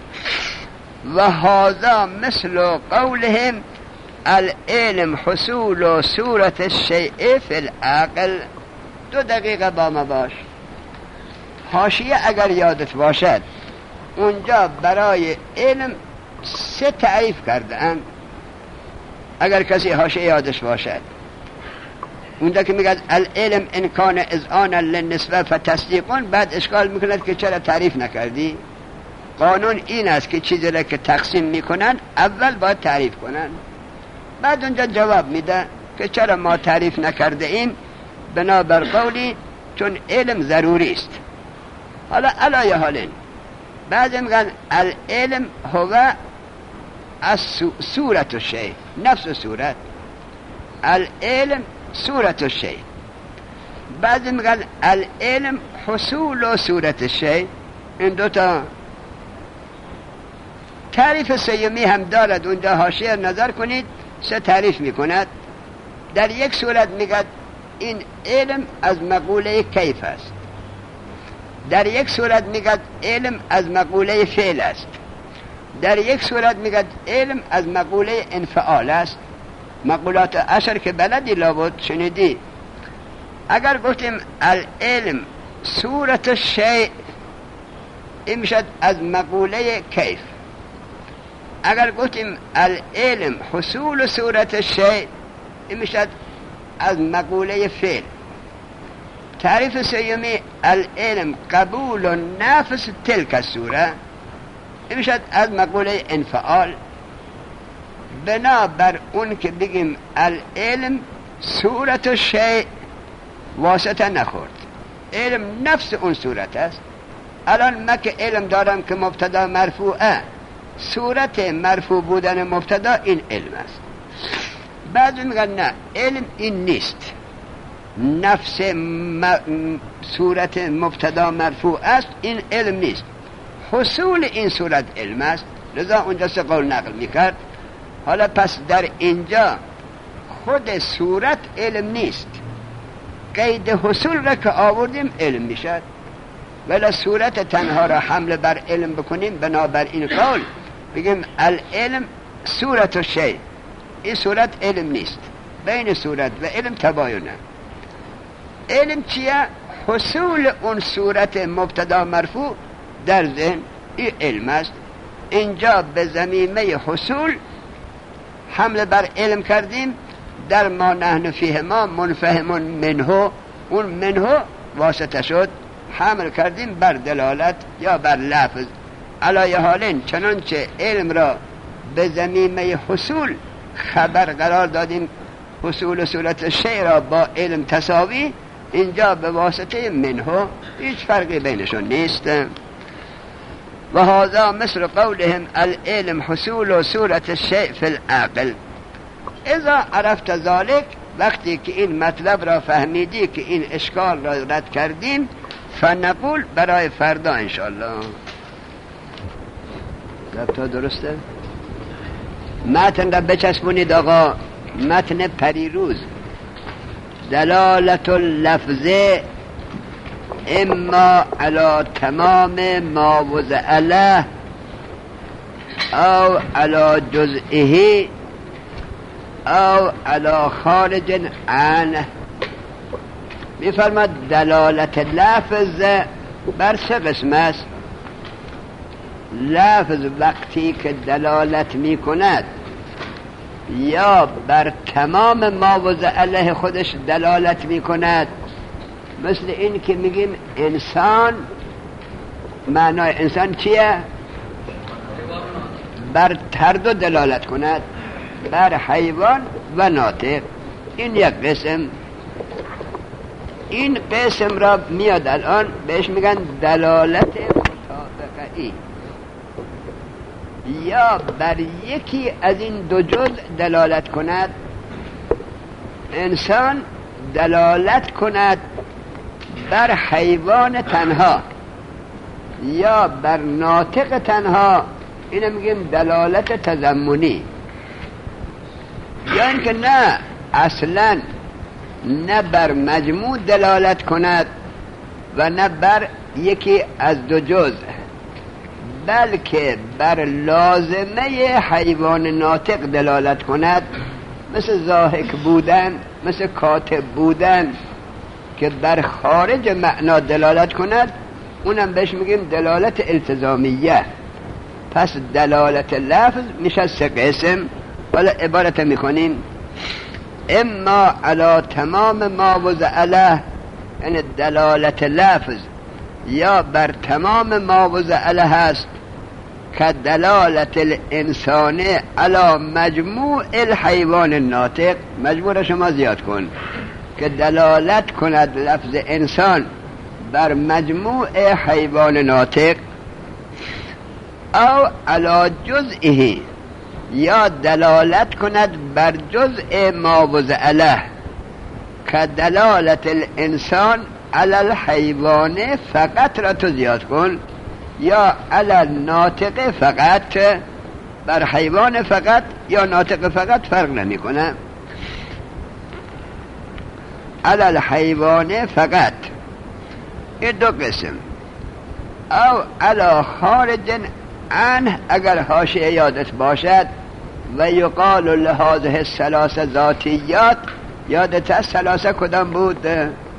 و هذا مثل قولهم العلم حصول صورت الشیء فی العقل. 2 دقیقه با ما باش. حاشیه اگر یادت باشد اونجا برای علم 3 تعریف کردن. اگر کسی حاشیه یادش باشد اونجا که میگه العلم ان کان اذعانا للنسبه فتصدیقون، بعد اشکال میکند که چرا تعریف نکردی. قانون این است که چیزی را که تقسیم میکنن اول باید تعریف کنن، بعد اونجا جواب میده که چرا ما تعریف نکرده ایم. بنابر قولی چون علم ضروری است. حالا علایه حالین بعضی میگن العلم هو از صورت الشیء، نفس صورت العلم صورت الشیء. بعضی میگن العلم حصول صورت الشیء. این 2 تا تعریف سیمی هم دارد. اونجا حاشیه نظر کنید 3 تعریف میکند. در یک صورت میگه این علم از مقوله کیف است، در یک صورت میگه علم از مقوله فعل است، در یک صورت میگه علم از مقوله انفعال است. مقولات 10 که بلدی لابد شنیدی. اگر گفتیم العلم صورت الشیء این میشد از مقوله کیف. اگر گفتیم العلم حصول صورت الشیء این میشد از مقوله فعل. تعریف سیمی العلم قبول و نفس تلک الصوره این میشد از مقوله انفعال. بنابر اون که بگیم العلم صورت الشیء واسطه نخورد، علم نفس اون صورت است. الان من که علم دارم که مبتدا مرفوعه، صورت مرفوع بودن مبتدا این علم است. بعضی میگن نه علم این نیست، نفس صورت مبتدا مرفوع است، این علم نیست، حصول این صورت علم است. لذا اونجا 3 قول نقل میکرد. حالا پس در اینجا خود صورت علم نیست، قید حصول را که آوردیم علم میشد. ولی صورت تنها را حمل بر علم بکنیم بنابر این قول بگیم العلم صورت الشیء، این صورت علم نیست. بین صورت و علم تباینه. علم چیه؟ حصول اون صورت مبتدا مرفوع در ذهن، این علم است. اینجا به ضمیمه حصول حمل بر علم کردیم. در ما نحن فیه ما منفهم منه، اون منه واسطه شد، حمل کردیم بر دلالت یا بر لفظ. علایه حالین چنانچه علم را به ضمیمه حصول خبر قرار دادیم، حصول صورت شیء را با علم تساوی، اینجا به واسطه منه هیچ فرقی بینشون نیست. و هذا مثل قولهم العلم حصول صورت الشیء فی العقل. اذا عرفت ذلك، وقتی که این مطلب را فهمیدی که این اشکال را رد کردیم، فنقول برای فردا انشاءالله. ضبطا درسته؟ متن را بچسبونید آقا، متن پریروز. دلالت اللفظ اما على تمام ما وضع له او على جزئه او على خارج عنه. میفرماد دلالت لفظ بر 3 قسم است. لفظ وقتی که دلالت می کند یا بر تمام ما وضع له خودش دلالت می کند، مثل این که میگیم انسان، معنای انسان چیه؟ بر هر دو دلالت کند، بر حیوان و ناطق. این یک قسم. این قسم را میاد الان بهش میگن دلالت مطابقه‌ای، یا بر یکی از این 2 جزء دلالت کند. انسان دلالت کند بر حیوان تنها یا بر ناطق تنها، اینو میگیم دلالت تضمنی. یا اینکه نه اصلا نه بر مجموع دلالت کند و نه بر یکی از 2 جزء، بلکه بر لازمه حیوان ناطق دلالت کند، مثل ضاحک بودن، مثل کاتب بودن که بر خارج معنا دلالت کند، اونم بهش میگیم دلالت التزامیه. پس دلالت لفظ میشه 3 قسم. ولی عبارت میکنیم اما علی تمام ما وضع له، یعنی دلالت لفظ یا بر تمام ما وضع له هست که دلالت الانسان علی مجموع الحیوان الناطق. مجموع شما زیاد کن که دلالت کند لفظ انسان بر مجموع حیوان ناطق، او علی جزئه، یا دلالت کند بر جزء ما وضع له که دلالت الانسان علی الحیوان فقط را تو زیاد کن، یا علی الناطق فقط، بر حیوان فقط یا ناطق فقط فرق نمی کنه. علی الحیوان فقط، این 2 قسم. او علی خارج عنه، اگر حاشیه یادت باشد، و یقال لهذه الثلاث ذاتیات. یادت از 3 کدام بود؟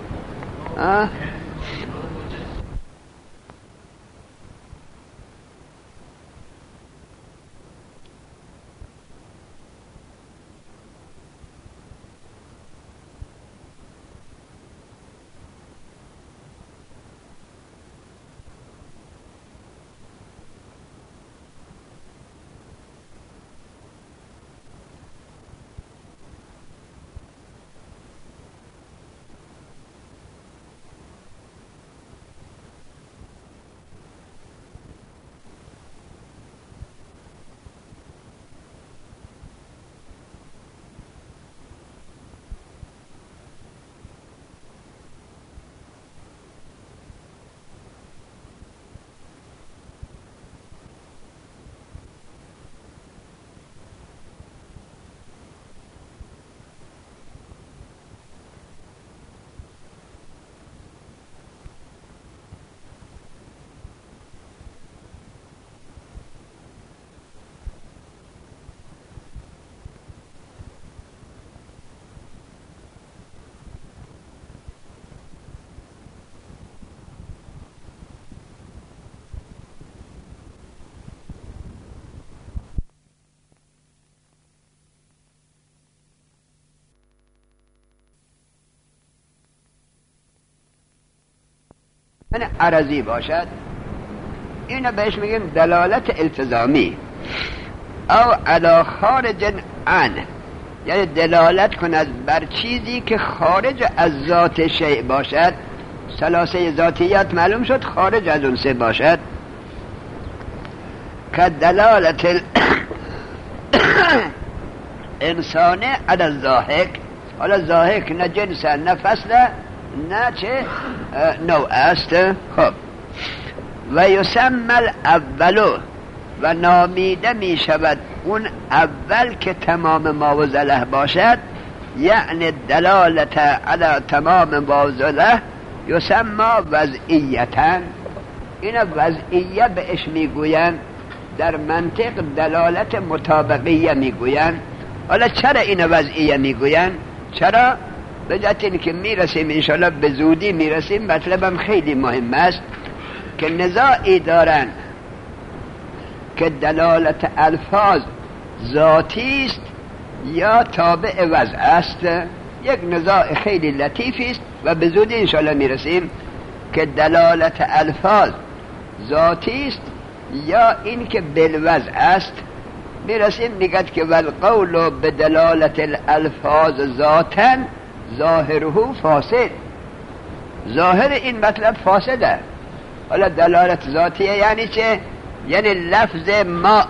عرضی باشد، اینو بهش میگیم دلالت التزامی. او علی خارج عنه، یعنی دلالت کند بر چیزی که خارج از ذات شیء باشد. 3 ذاتیات معلوم شد، خارج از اون 3 باشد. که دلالت انسان علی الضاحک. حالا ضاحک نه جنس نه فصل نه چه نوع است. خب و یسمى الاولو، و نامیده می شود اون اول که تمام ما وضع له باشد، یعنی دلالت علی تمام ما وضع له یسمى وضعیتا. این وضعیه بهش میگوین، در منطق دلالت مطابقیه میگوین. حالا چرا این وضعیه میگوین؟ چرا؟ بجات این که میرسیم انشاءالله، به زودی میرسیم. مطلبم خیلی مهم است که نزاعی دارن که دلالت الفاظ ذاتی است یا تابع وضع است. یک نزاع خیلی لطیفی است و به زودی انشاءالله میرسیم که دلالت الفاظ ذاتی است یا این که بالوضع است. میرسیم میگد که والقول بدلالت الالفاظ ذاتا ظاهره فاسد. ظاهر این مطلب فاسده. حالا دلالت ذاتیه یعنی چه؟ یعنی لفظ ماء،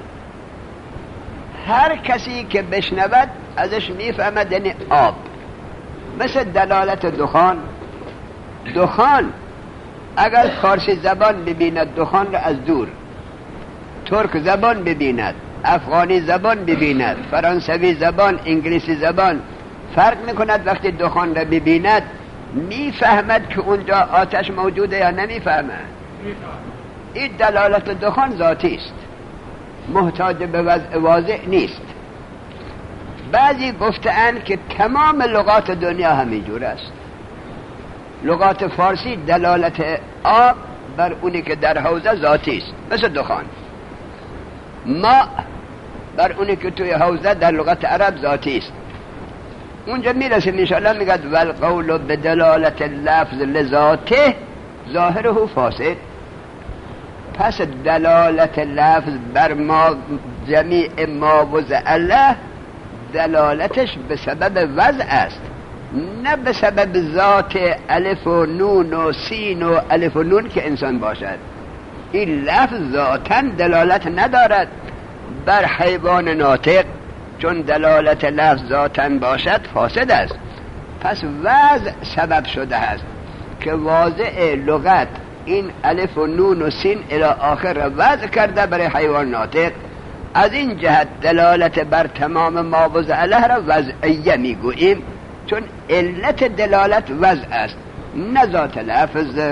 هر کسی که بشنود ازش میفهمد یعنی آب. مثل دلالت دخان. دخان اگر فارسی زبان ببیند دخان را از دور، ترک زبان ببیند، افغانی زبان ببیند، فرانسوی زبان، انگلیسی زبان، فرق میکند. وقتی دخان را ببیند میفهمد که اونجا آتش موجوده یا نمیفهمد. این دلالت دخان ذاتی است، محتاج به وضع واضح نیست. بعضی گفتند که تمام لغات دنیا همینجور است. لغات فارسی دلالت آب بر اونی که در حوضه ذاتی است، مثل دخان. ما بر اونی که توی حوضه در لغت عرب ذاتی است. اونجا میرسه انشاءالله میگه والقول بدلالت اللفظ لذاته ظاهره فاسد. پس دلالت لفظ بر ما جمیع ما وضع الله دلالتش به سبب وضع است، نه به سبب ذات الف و نون و سین و الف و نون که انسان باشد. این لفظ ذاتاً دلالت ندارد بر حیوان ناطق، چون دلالت لفظ ذاتاً باشد فاسد است. پس وضع سبب شده است که واضع لغت این الف و نون و سین الی آخر را وضع کرده برای حیوان ناطق. از این جهت دلالت بر تمام ما وضع له را وضعیه میگوییم، چون علت دلالت وضع است نه ذات لفظ.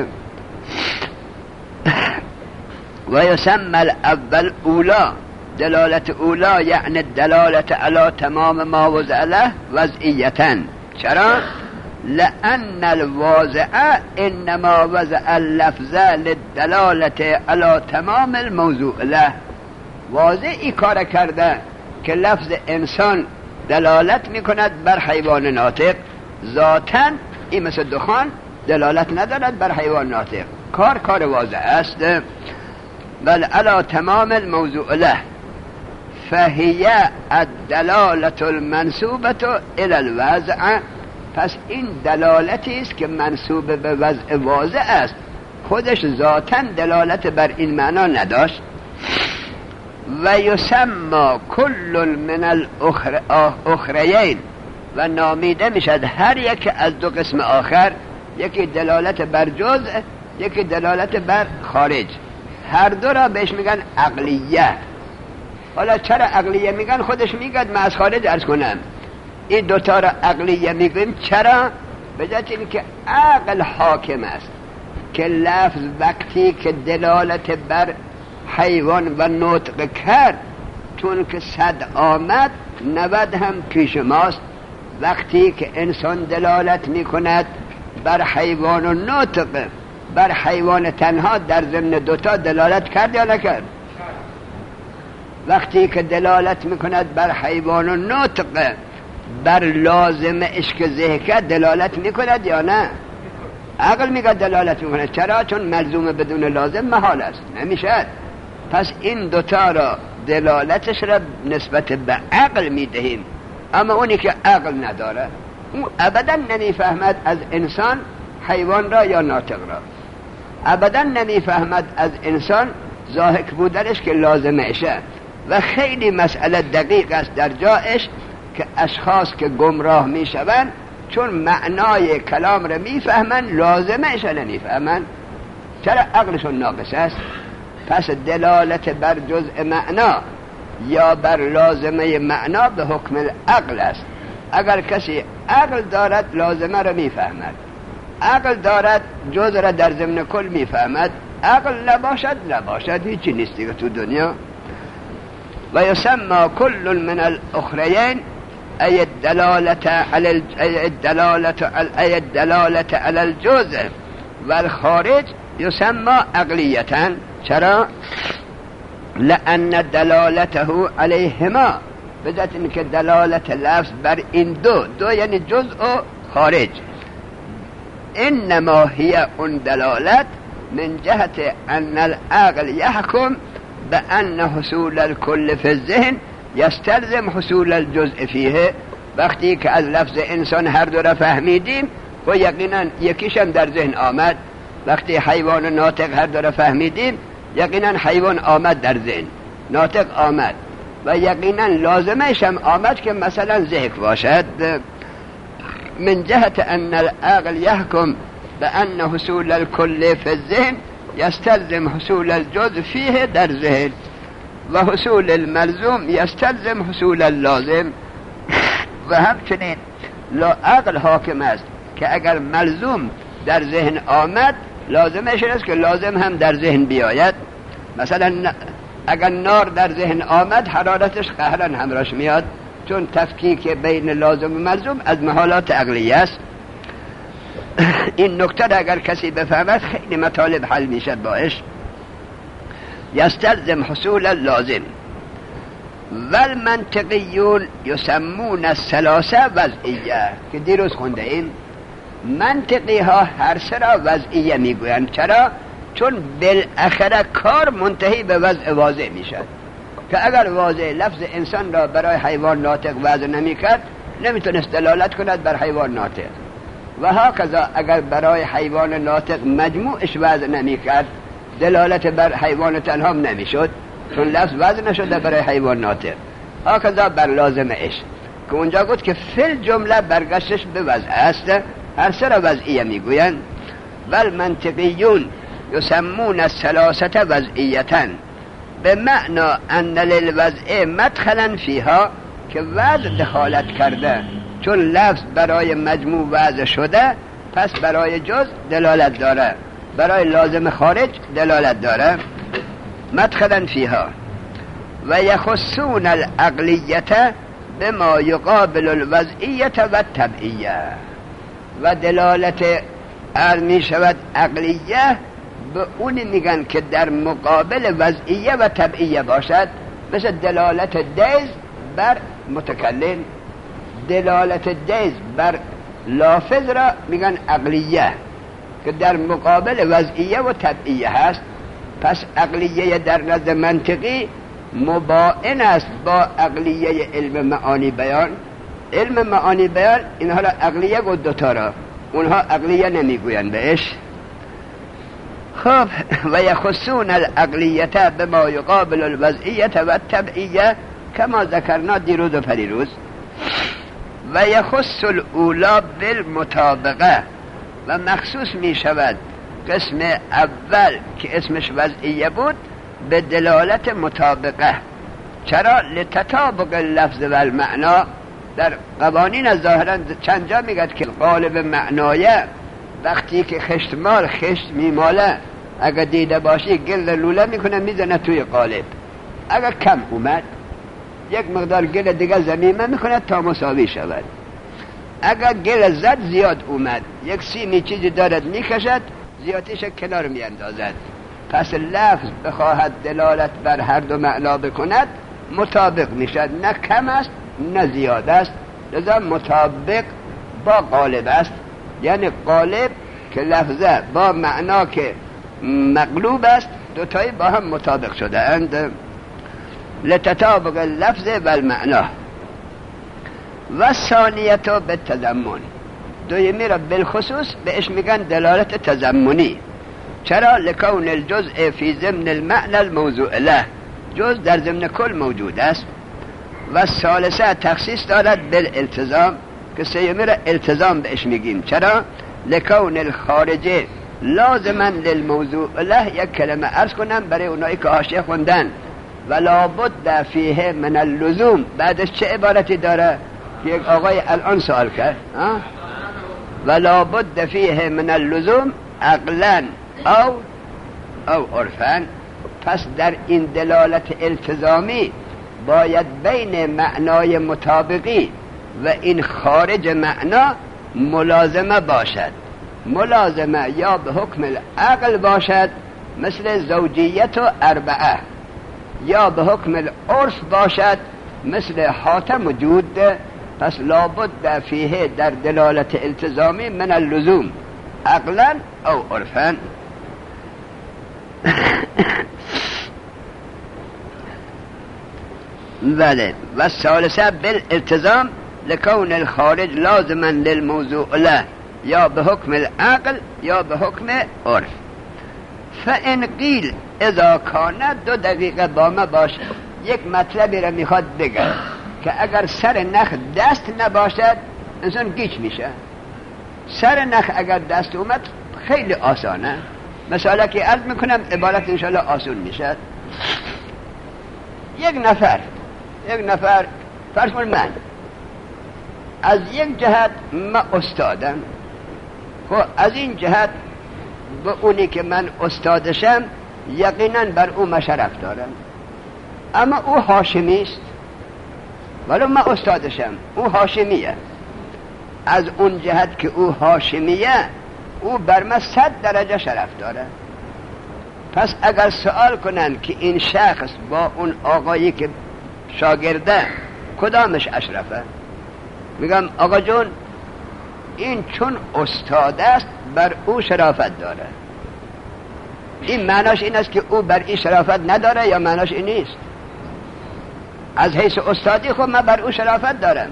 و یسمى الاول اولا، دلالت اولا یعنی دلالت علی تمام ما وضع له وضعیتا. چرا؟ لأن الواضع انما وضع اللفظ للدلالت علی تمام الموضوع له. واضعی کار کرده که لفظ انسان دلالت میکند بر حیوان ناطق، ذاتاً این مثل دخان دلالت ندارد بر حیوان ناطق. کار واضح است. بل علی تمام الموضوع له فهی الدلالت المنسوبة الى الوضع. پس این دلالتی است که منسوب به وضع واضح است، خودش ذاتاً دلالت بر این معنا نداشت. و یسمى کل من الاخرین، و نامیده میشد هر یک از دو قسم آخر، یکی دلالت بر جزء، یکی دلالت بر خارج. هر دو را بهش میگن عقلیه. حالا چرا عقلیه میگن؟ خودش میگد من از خارج عرض کنم. این دوتا را عقلیه میگیم. چرا؟ به جهت اینکه عقل حاکم است که لفظ وقتی که دلالت بر حیوان و نطق کرد، چون که 100 آمد 90 هم پیش ماست. وقتی که انسان دلالت میکند بر حیوان و نطق، بر حیوان تنها در ضمن دوتا دلالت کرد یا نکرد؟ وقتی که دلالت میکند بر حیوان و نطق، بر لازم عشق ذهن دلالت میکند یا نه؟ عقل میگه دلالت میکند. چرا؟ چون ملزوم بدون لازم محال است، نمیشد. پس این دوتا را دلالتش را نسبت به عقل میدهیم. اما اونی که عقل نداره اون ابدا نمیفهمد از انسان حیوان را یا ناطق را، ابدا نمیفهمد از انسان ضاحک بودنش که لازمشه. و خیلی مسئله دقیق است در جایش که اشخاص که گمراه میشوند چون معنای کلام را میفهمن لازمش را نمیفهمن. چرا؟ عقلشون ناقص است. پس دلالت بر جزء معنا یا بر لازمه معنا به حکم عقل است. اگر کسی عقل دارد لازمه را میفهمد، عقل دارد جزء را در ضمن کل میفهمد. عقل نباشد هیچی نیست دیگه تو دنیا. و یسمى کل من الاخرین ای الدلالت علی الجزء و الخارج یسمى عقلیتا. چرا؟ لأن دلالته علیهما، بذات اینکه دلالت لفظ بر این دو یعنی جزء و خارج، انما هی اون دلالت من جهت ان العقل یحکم بأن حصول الكل في الذهن یستلزم حصول الجزء فیه. وقتی که از لفظ انسان هر دو را فهمیدیم و یقینا یکیشم در ذهن آمد، وقتی حیوان ناطق هر دو را فهمیدیم یقینا حیوان آمد در ذهن، ناطق آمد و یقینا لازمش هم آمد که مثلا ذهن باشد. من جهت ان العقل يحكم بأن حصول الكل في الذهن يستلزم حصول الجزء فيه در ذهن و حصول الملزوم يستلزم حصول اللازم. و همچنین عقل حاکم است که اگر ملزوم در ذهن آمد لازمش است که لازم هم در ذهن بیاید. مثلا اگر نار در ذهن آمد حرارتش قهرن همراهش میاد، چون تفکیک بین لازم و ملزوم از محالات عقلیه است. این نکته اگر کسی بفهمد خیلی مطالب حل میشد باش. یستلزم حصول اللازم. والمنطقیون یسمون الثلاثه وضعیه، که دیروز خونده این منطقی ها هر سه را وضعیه میگویند. چرا؟ چون بالاخره کار منتهی به وضع واضح میشد، که اگر واضح لفظ انسان را برای حیوان ناطق وضع نمیکرد نمیتونست دلالت کند بر حیوان ناطق، و هکذا اگر برای حیوان ناطق مجموعش وضع نمیکرد دلالت بر حیوان تنها نمیشد، چون لفظ وضع نشده برای حیوان ناطق. هکذا بر لازمش که اونجا گفت که فل جمله برگشتش به وضع است، هر سه را وضعیه میگویند. والمنطقیون یسمون الثلاثه وضعیتن به معنا ان للوضع مدخلا فیها، که وضع دخالت کرده، چون لفظ برای مجموع وضع شده پس برای جز دلالت داره، برای لازم خارج دلالت داره. مدخلا فیها. و یخصون العقلیت بما یقابل الوضعیت و الطبعیه. و دلالت می شود عقلیه به اون میگن که در مقابل وضعیه و طبعیه باشد، مثل دلالت دیز بر متکلم، دلالت دیز بر لافظ را میگن عقلیه، که در مقابل وضعیه و طبعیه هست. پس عقلیه در نزد منطقی مباین است با عقلیه علم معانی بیان. علم معانی بیان اینها را عقلیه گفت دوتا را، اونها عقلیه نمیگوین بهش. خب و یخصون العقلیت بما یقابل الوضعیت و الطبعیه کما ذکرنا دیروز و پریروز. و یخص الاولا بالمطابقه، و مخصوص می شود قسم اول که اسمش وضعیه بود به دلالت مطابقه. چرا؟ لتطابق اللفظ و المعنا. در قوانین ظاهرا چند جا میگد که قالب معنایه وقتی که خشتمال خشت میماله، اگر دیده باشی گل لوله میکنه میزنه توی قالب، اگر کم اومد یک مقدار گل دیگه زمینه میکنه تا مساوی شود، اگر گل زد زیاد اومد یک سیمی چیزی دارد میکشد زیادیش کنار میاندازد. پس لفظ بخواهد دلالت بر هر دو معنا بکند مطابق میشد، نه کم است نه زیاد است، لذا مطابق با قالب است. یعنی قالب که لفظه با معنا که مقلوب است دوتایی با هم مطابق شده اند. لتطابق اللفظ و المعنا. و ثانیتو به تضمن، دویمی را بالخصوص بهش میگن دلالت تضمنی. چرا؟ لکون الجزء فی ضمن المعنى الموضوع له، جز در ضمن کل موجود است. و ثالثه تخصیص دارد بالالتزام، که سیومی را التزام بهش میگیم. چرا؟ لکون الخارجه لازما للموضوع له. یک کلمه عرض کنم برای اونایی که حاشیه خوندن، ولا بد فیه من اللزوم، بعدش چه عبارتی داره؟ یک آقای الان سوال کرد ولا بد فیه من اللزوم عقلا او عرفا. پس در این دلالت التزامی باید بین معنای مطابقی و این خارج معنا ملازمه باشد. ملازمه یا به حکم العقل باشد مثل زوجیت و اربعه، یا به حکم العرف باشد مثل حاتم وجود. پس لابد فیه در دلالت التزامی من اللزوم عقلا او عرفا. بله. و ثالثه بالالتزام لکون الخارج لازما للموضوع له، یا به حکم العقل یا به حکم عرف. فان قیل اذا کانه، 2 دقیقه با ما باش، یک مطلبی را میخواد بگه که اگر سر نخ دست نباشد انسان گیج میشه. سر نخ اگر دست اومد خیلی آسانه. مثلا که عرض میکنم عبارت انشاءالله آسون میشه. یک نفر فرض کن من از یک جهت من استادم، خب از این جهت به اونی که من استادشم یقینا بر او مشرف دارم، اما او هاشمی است، ولو من استادشم او هاشمیه. از اون جهت که او هاشمیه او بر من 100 درجه شرف داره. پس اگر سوال کنن که این شخص با اون آقایی که شاگرده کدامش اشرفه، میگم آقا جون این چون استاد است بر او شرافت داره. این معناش این است که او بر این شرافت نداره یا معناش این نیست؟ از حیث استادی خب من بر او شرافت دارم.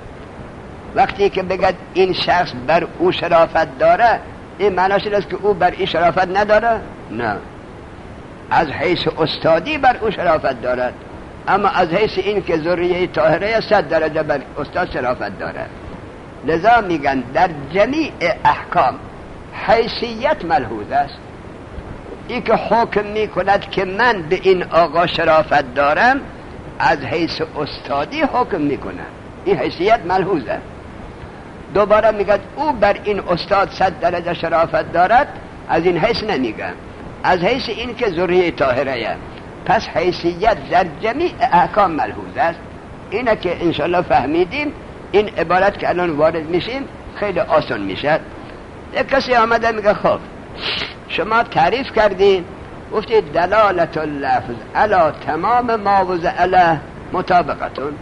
وقتی که بگد این شخص بر او شرافت داره این معناش این است که او بر این شرافت نداره؟ نه، از حیث استادی بر او شرافت دارد، اما از حیث این که ذریه طاهره 100 درجه بر استاد شرافت دارد. لذا میگن در جمیع احکام حیثیت ملحوظ است. این که حکم میکند که من به این آقا شرافت دارم از حیث استادی حکم میکنم، این حیثیت ملحوظه. دوباره میگه او بر این استاد 100 درجه شرافت دارد، از این حیث نمیگم، از حیث این که ذریه طاهره. پس حیثیت در جمیع احکام ملحوظ است. اینه که انشالله فهمیدیم. این عبارت که الان وارد میشیم خیلی آسان میشه. یک کسی آمده میگه خب شما تعریف کردین، گفتید دلالت اللفظ علی تمام ما وضع علیه مطابقتون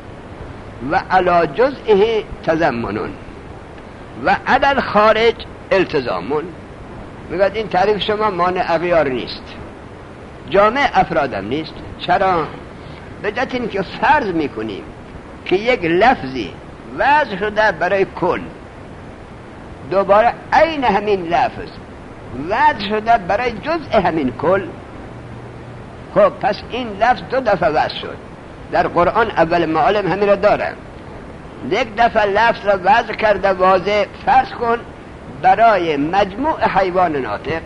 و علی جزئه تضمنون و علی الخارج التزامون. میگه این تعریف شما مانع اغیار نیست، جامع افرادم نیست. چرا؟ به جهت این که فرض میکنیم که یک لفظی وضع شده برای کل، دوباره عین همین لفظ وضع شده برای جزء همین کل. خب پس این لفظ 2 دفعه وضع شد در قرآن. اول معالم همین را دارن. یک دفعه لفظ را وضع کرده واضح، فرض کن برای مجموع حیوان ناطق،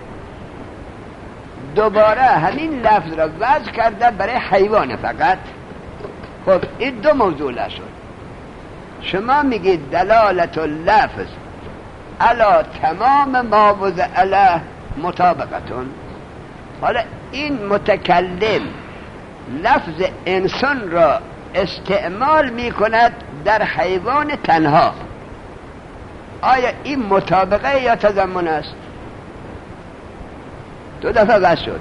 دوباره همین لفظ را وضع کرده برای حیوان فقط. خب این 2 موضوع شد. شما میگید دلالت اللفظ علی تمام ما وضع علیه مطابقتون. حالا این متکلم لفظ انسان را استعمال میکند در حیوان تنها، آیا این مطابقه یا تضمن است؟ 2 دفعه بس شد.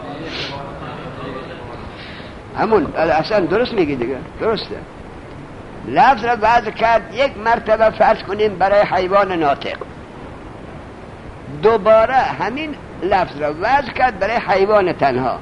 همون اصلا درست میگی دیگه، درسته. لفظ را وضع کرد یک مرتبه فرض کنیم برای حیوان ناطق، دوباره همین لفظ را وضع کرد برای حیوان تنها.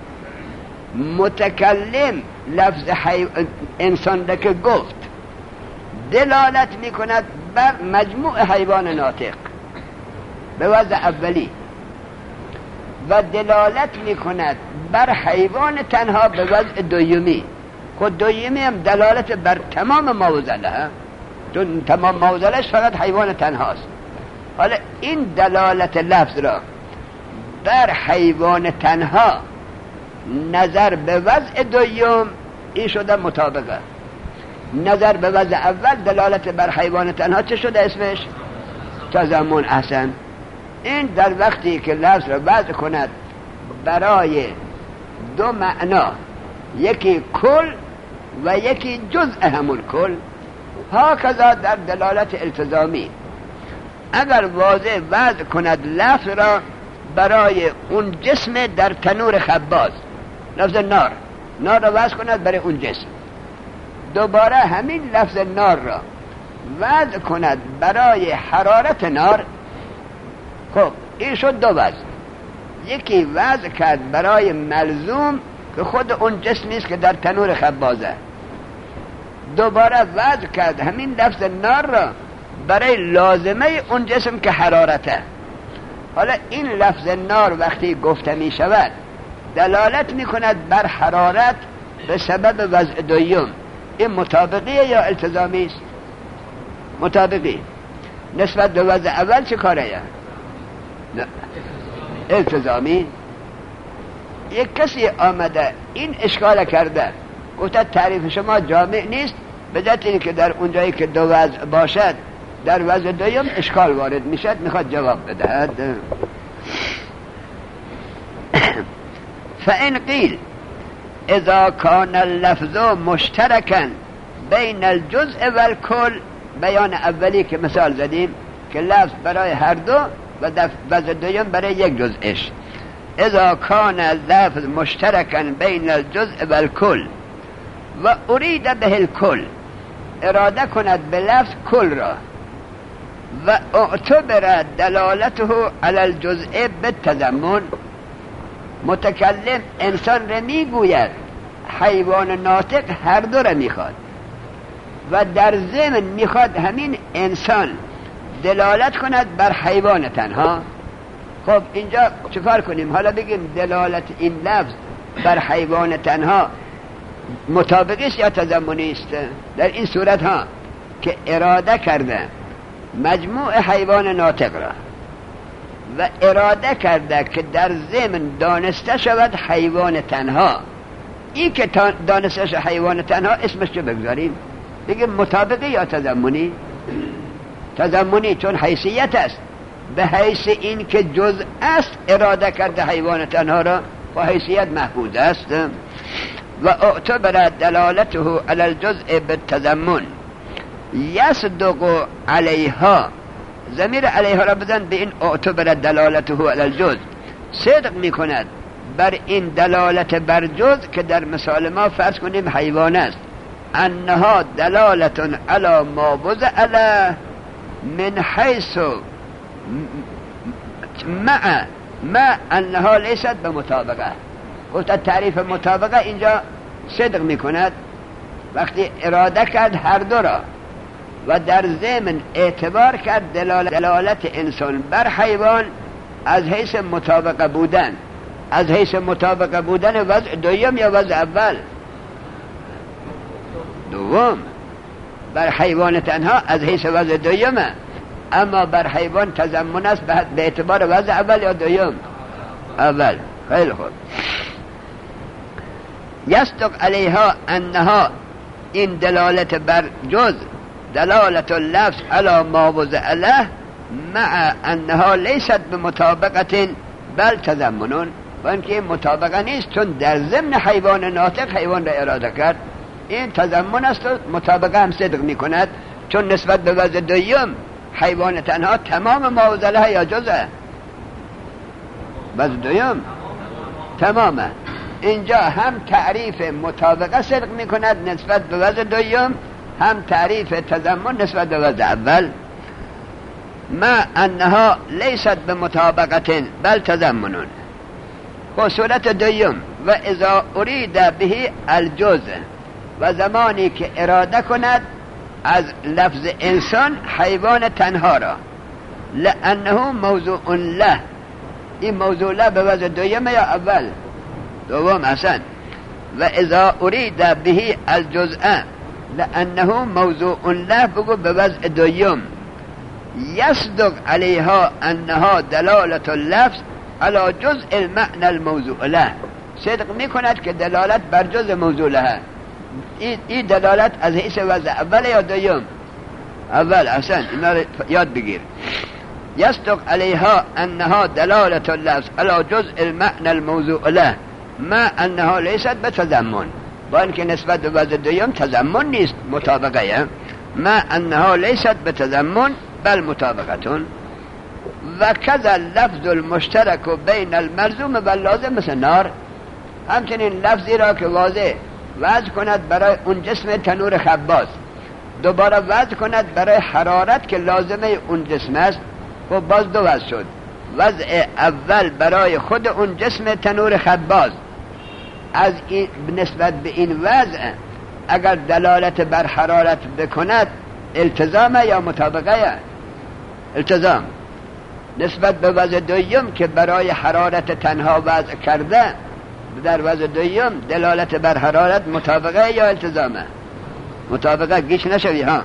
متکلم لفظ انسان را که گفت دلالت میکند بر مجموع حیوان ناطق به وضع اولی و دلالت میکند بر حیوان تنها به وضع دومی. خود دومی هم دلالت بر تمام موزله، چون تمام موزلش فقط حیوان تنهاست. حالا این دلالت لفظ را بر حیوان تنها نظر به وضع دوم این شده مطابقه. نظر به وضع اول دلالت بر حیوان تنها چه شده اسمش؟ تضمن. احسن. این در وقتی که لفظ را وضع کند برای 2 معنا، یکی کل و یکی جزء همون کل. هاکذا در دلالت التزامی اگر واضح وضع کند لفظ را برای اون جسم در تنور خباز، لفظ نار را وضع کند برای اون جسم، دوباره همین لفظ نار را وضع کند برای حرارت نار. خب این شد 2 وضع. یکی وضع کرد برای ملزوم که خود اون جسمی است که در تنور خبازه، دوباره وضع کرد همین لفظ نار را برای لازمه اون جسم که حرارته. حالا این لفظ نار وقتی گفته می شود دلالت می کند بر حرارت به سبب وضع دوم. این مطابقیه یا التزامی است؟ مطابقی. نسبت به وضع اول چه کاره؟ نه، التزامی. یک کسی آمده این اشکال کرده، گفته تعریف شما جامع نیست، به جهت اینکه که در اونجایی که 2 وضع باشد در وضع دوم اشکال وارد میشد، میخواد جواب بدهد. فإن قیل اذا کان اللفظ مشترکا بین الجزء والکل، بیان اولی که مثال زدیم که لفظ برای هر دو و وضع دویم برای یک جزءش. اذا کان اللفظ مشترکا بین الجزء والکل و ارید به الکل، اراده کند به لفظ کل را، و اعتبر دلالته علی الجزء بالتضمن، متکلم انسان را میگوید، حیوان ناطق هر دو را میخواد و در ضمن میخواد همین انسان دلالت کند بر حیوان تنها. خب اینجا چکار کنیم؟ حالا بگیم دلالت این لفظ بر حیوان تنها مطابقی است یا تضمنی است؟ در این صورت ها که اراده کرده مجموع حیوان ناطق را و اراده کرده که در ضمن دانسته شود حیوان تنها، این که دانسته شود حیوان تنها اسمش چه بگذاریم؟ بگیم مطابقی یا تضمنی؟ تضمنی، چون حیثیت است، به حیث این که جزء است اراده کرده حیوان تنها را و حیثیت محفوظ است. و اعتبر دلالته علی الجزء بالتضمن یصدق علیها، ضمیر علیها را بزن به این اعتبر دلالته علی الجزء، صدق می کند بر این دلالت بر جزء که در مثال ما فرض کنیم حیوان است، انها دلالتون علی ما وضع له من حیث مع انها لیست به مطابقه. گفت تعریف مطابقه اینجا صدق می کند وقتی اراده کرد هر دو را و در ضمن اعتبار کرد دلالت انسان بر حیوان از حیث مطابقه بودن. از حیث مطابقه بودن وضع دوم یا وضع اول؟ دوم. بر حیوان تنها از حیث وضع دومه، اما بر حیوان تضمن است به اعتبار وضع اول یا دوم؟ اول. خیلی خوب. یصدق علیها انها، این دلالت بر جز دلالت اللفظ علی ما وضع له مع انها لیست بمطابقه بل تضمن، و اینکه این مطابقه نیست چون در ضمن حیوان ناطق حیوان را اراده کرد، این تضمن است و مطابقه هم صدق می کند چون نسبت به وضع دوم حیوان تنها تمام ما وضع له یا جزء وضع دوم تمامه. اینجا هم تعریف مطابقه صدق می کند نسبت به وضع دوم، هم تعریف تضمن نسبت به وضع اول. ما انها لیست به مطابقه بل تضمن. و صورت دوم و اذا ارید به الجزء، و زمانی که اراده کند از لفظ انسان حیوان تنها را، لانه موضوع له، این موضوع له به وضع دوم یا اول؟ دوم اصلا. و اذا ارید به الجزء لانه موضوع له، بگو به وضع دوم. یصدق علیها انها دلالت اللفظ علی جزء المعنى الموضوع له، صدق می کند که دلالت بر جزء موضوع له. این دلالت از حیث وضع اول یا دوم؟ اول. اصلا اینا رو یاد بگیر. یصدق علیها انها دلالت اللفظ علی جزء المعنى الموضوع له ما انها لیست بتضمن، با اینکه نسبت به وضع دوم تضمن نیست، مطابقه. ما انها لیست بتضمن بل مطابقتون. و کذا لفظ المشترک بین الملزوم و لازم مثل نار، همچنین لفظی را که واضح وضع کند برای اون جسم تنور خباز، دوباره وضع کند برای حرارت که لازمه اون جسم است، و باز دو وضع شد. وضع اول برای خود اون جسم تنور خباز، از این نسبت به این وضع اگر دلالت بر حرارت بکند التزام یا مطابقه؟ التزام. نسبت به وضع دوم که برای حرارت تنها وضع کرده، در وضع دوم دلالت بر حرارت مطابقه یا التزامه؟ مطابقه. گیش نشوی ها.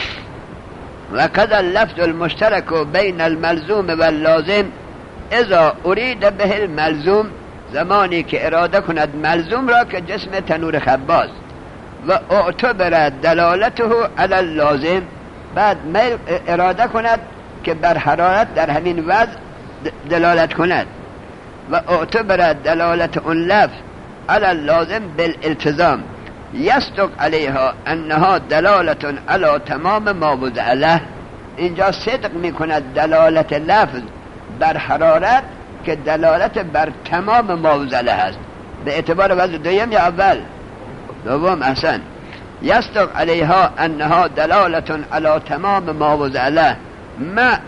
و کذا اللفظ المشترک بین الملزوم و اللازم اذا ارید به الملزوم، زمانی که اراده کند ملزوم را که جسم تنور خباز، و اعتبر دلالته علی اللازم، بعد اراده کند که بر حرارت در همین وضع دلالت کند، و اعتبر دلالت اون لفظ على اللازم بالالتزام یصدق علیها انها دلالت على تمام ما وضع له. اینجا صدق میکند دلالت لفظ بر حرارت که دلالت بر تمام ما وضع له است. به اعتبار وضع دوم یا اول؟ دوم. احسن. یصدق علیها انها دلالت على تمام ما وضع له ما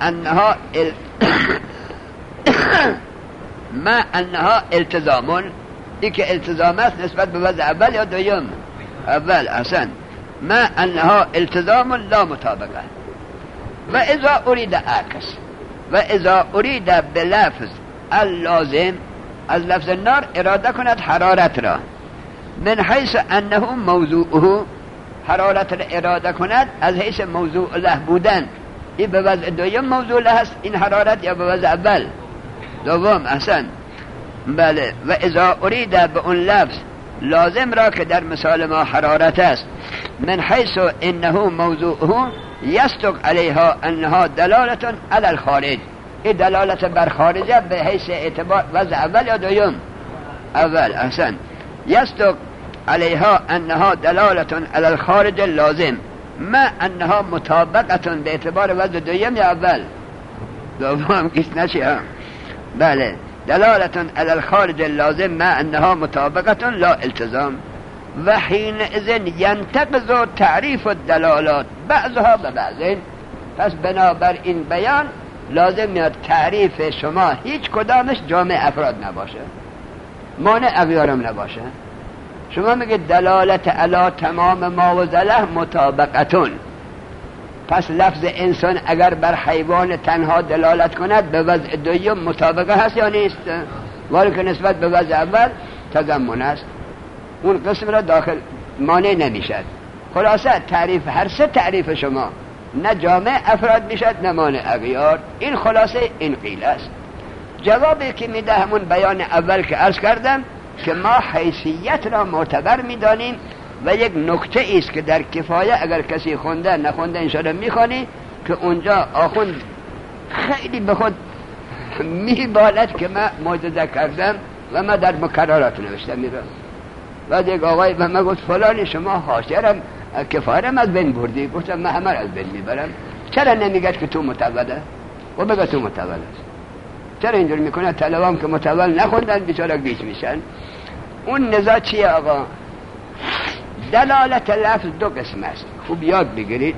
انها التزامون. این که التزام است نسبت به وضع اول یا دوم؟ اول. احسن. ما انها التزام لا مطابقه. و اذا اريد عکس و اذا اريد بلفظ اللازم، از لفظ نار اراده کند حرارت را، من حیث انه موضوعه، حرارت را اراده کند از حیث موضوع له بودن. این به وضع دوم موضوع له است این حرارت یا به وضع اول؟ دوم. احسن. بله. و اذا اريد به اون لفظ لازم را که در مثال ما حرارت است، من حیث انه موضوعه یصدق علیها انها دلالت علی الخارج. این دلالت بر خارجه به حیث اعتبار وضع اول یا دوم؟ اول. احسن. یصدق علیها انها دلالت علی الخارج لازم ما انها مطابقه به اعتبار وضع دوم یا اول؟ دوم. کس نشه. بله. دلالت علی الخارج لازم ما انها مطابقه لا التزام. و حینئذ ینتقض تعریف الدلالات بعضها به بعض. پس بنابر این بیان لازم میاد تعریف شما هیچ کدامش جامع افراد نباشه، مانع اغیارم نباشه. شما میگه دلالت علی تمام ما وضع مطابقتون، پس لفظ انسان اگر بر حیوان تنها دلالت کند به وضع دوم مطابقه هست یا نیست؟ ولی که نسبت به وضع اول تضمن است، اون قسم را داخل مانع نمیشد. خلاصه تعریف هر سه تعریف شما نه جامع افراد میشد نه مانع اغیار. این خلاصه این قیل است. جوابی که میده همون بیان اول که عرض کردم که ما حیثیت را معتبر میدانیم و یک نکته ایست که در کفایه اگر کسی خونده نخونده انشاءالله میخوانی که اونجا آخوند خیلی به خود میبالد که من معجزه کردم و من در مکررات نوشتم میرم. بعد یک آقای به من گفت فلانی شما حاشیه‌ام کفایه‌ام از بین بردی. گفتم من همه از بین میبرم. چرا نمیگد که تو متوله؟ و بگه تو متول است. چرا اینجور میکنه؟ طلبام که متول نخوندن بیچاره گیج میشن. اون نزاع چیه آقا؟ دلالت لفظ دو قسم است، خوب یاد بگیرید.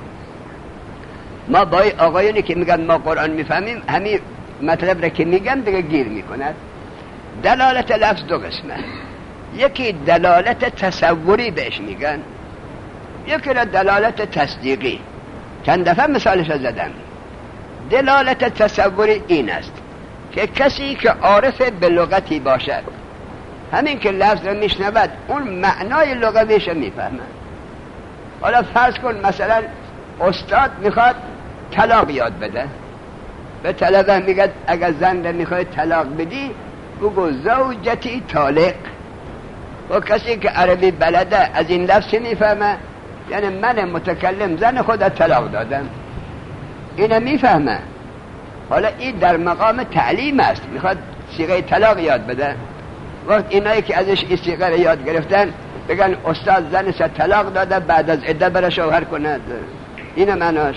ما با آقایونی که میگن ما قرآن میفهمیم همین مطلب را که میگم دیگه گیر میکند. دلالت لفظ دو قسمه، یکی دلالت تصوری بهش میگن، یکی را دلالت تصدیقی. چند دفعه مثالش را زدم. دلالت تصوری این است که کسی که عارف به لغتی باشد همین که لفظ را میشنود اون معنای لغویش را میفهمه. حالا فرض کن مثلا استاد میخواد طلاق یاد بده، به طلبه میگه اگر زن را میخواد طلاق بدی بگو زوجتی طالق. و کسی که عربی بلده از این لفظ میفهمه، یعنی من متکلم زن خودت طلاق دادم، اینو میفهمه. حالا این در مقام تعلیم است، میخواد صیغه طلاق یاد بده. وقت اینایی که ازش این صیغه را یاد گرفتن بگن استاد زنش طلاق داده بعد از عده بره شوهر کند، اینه معناش.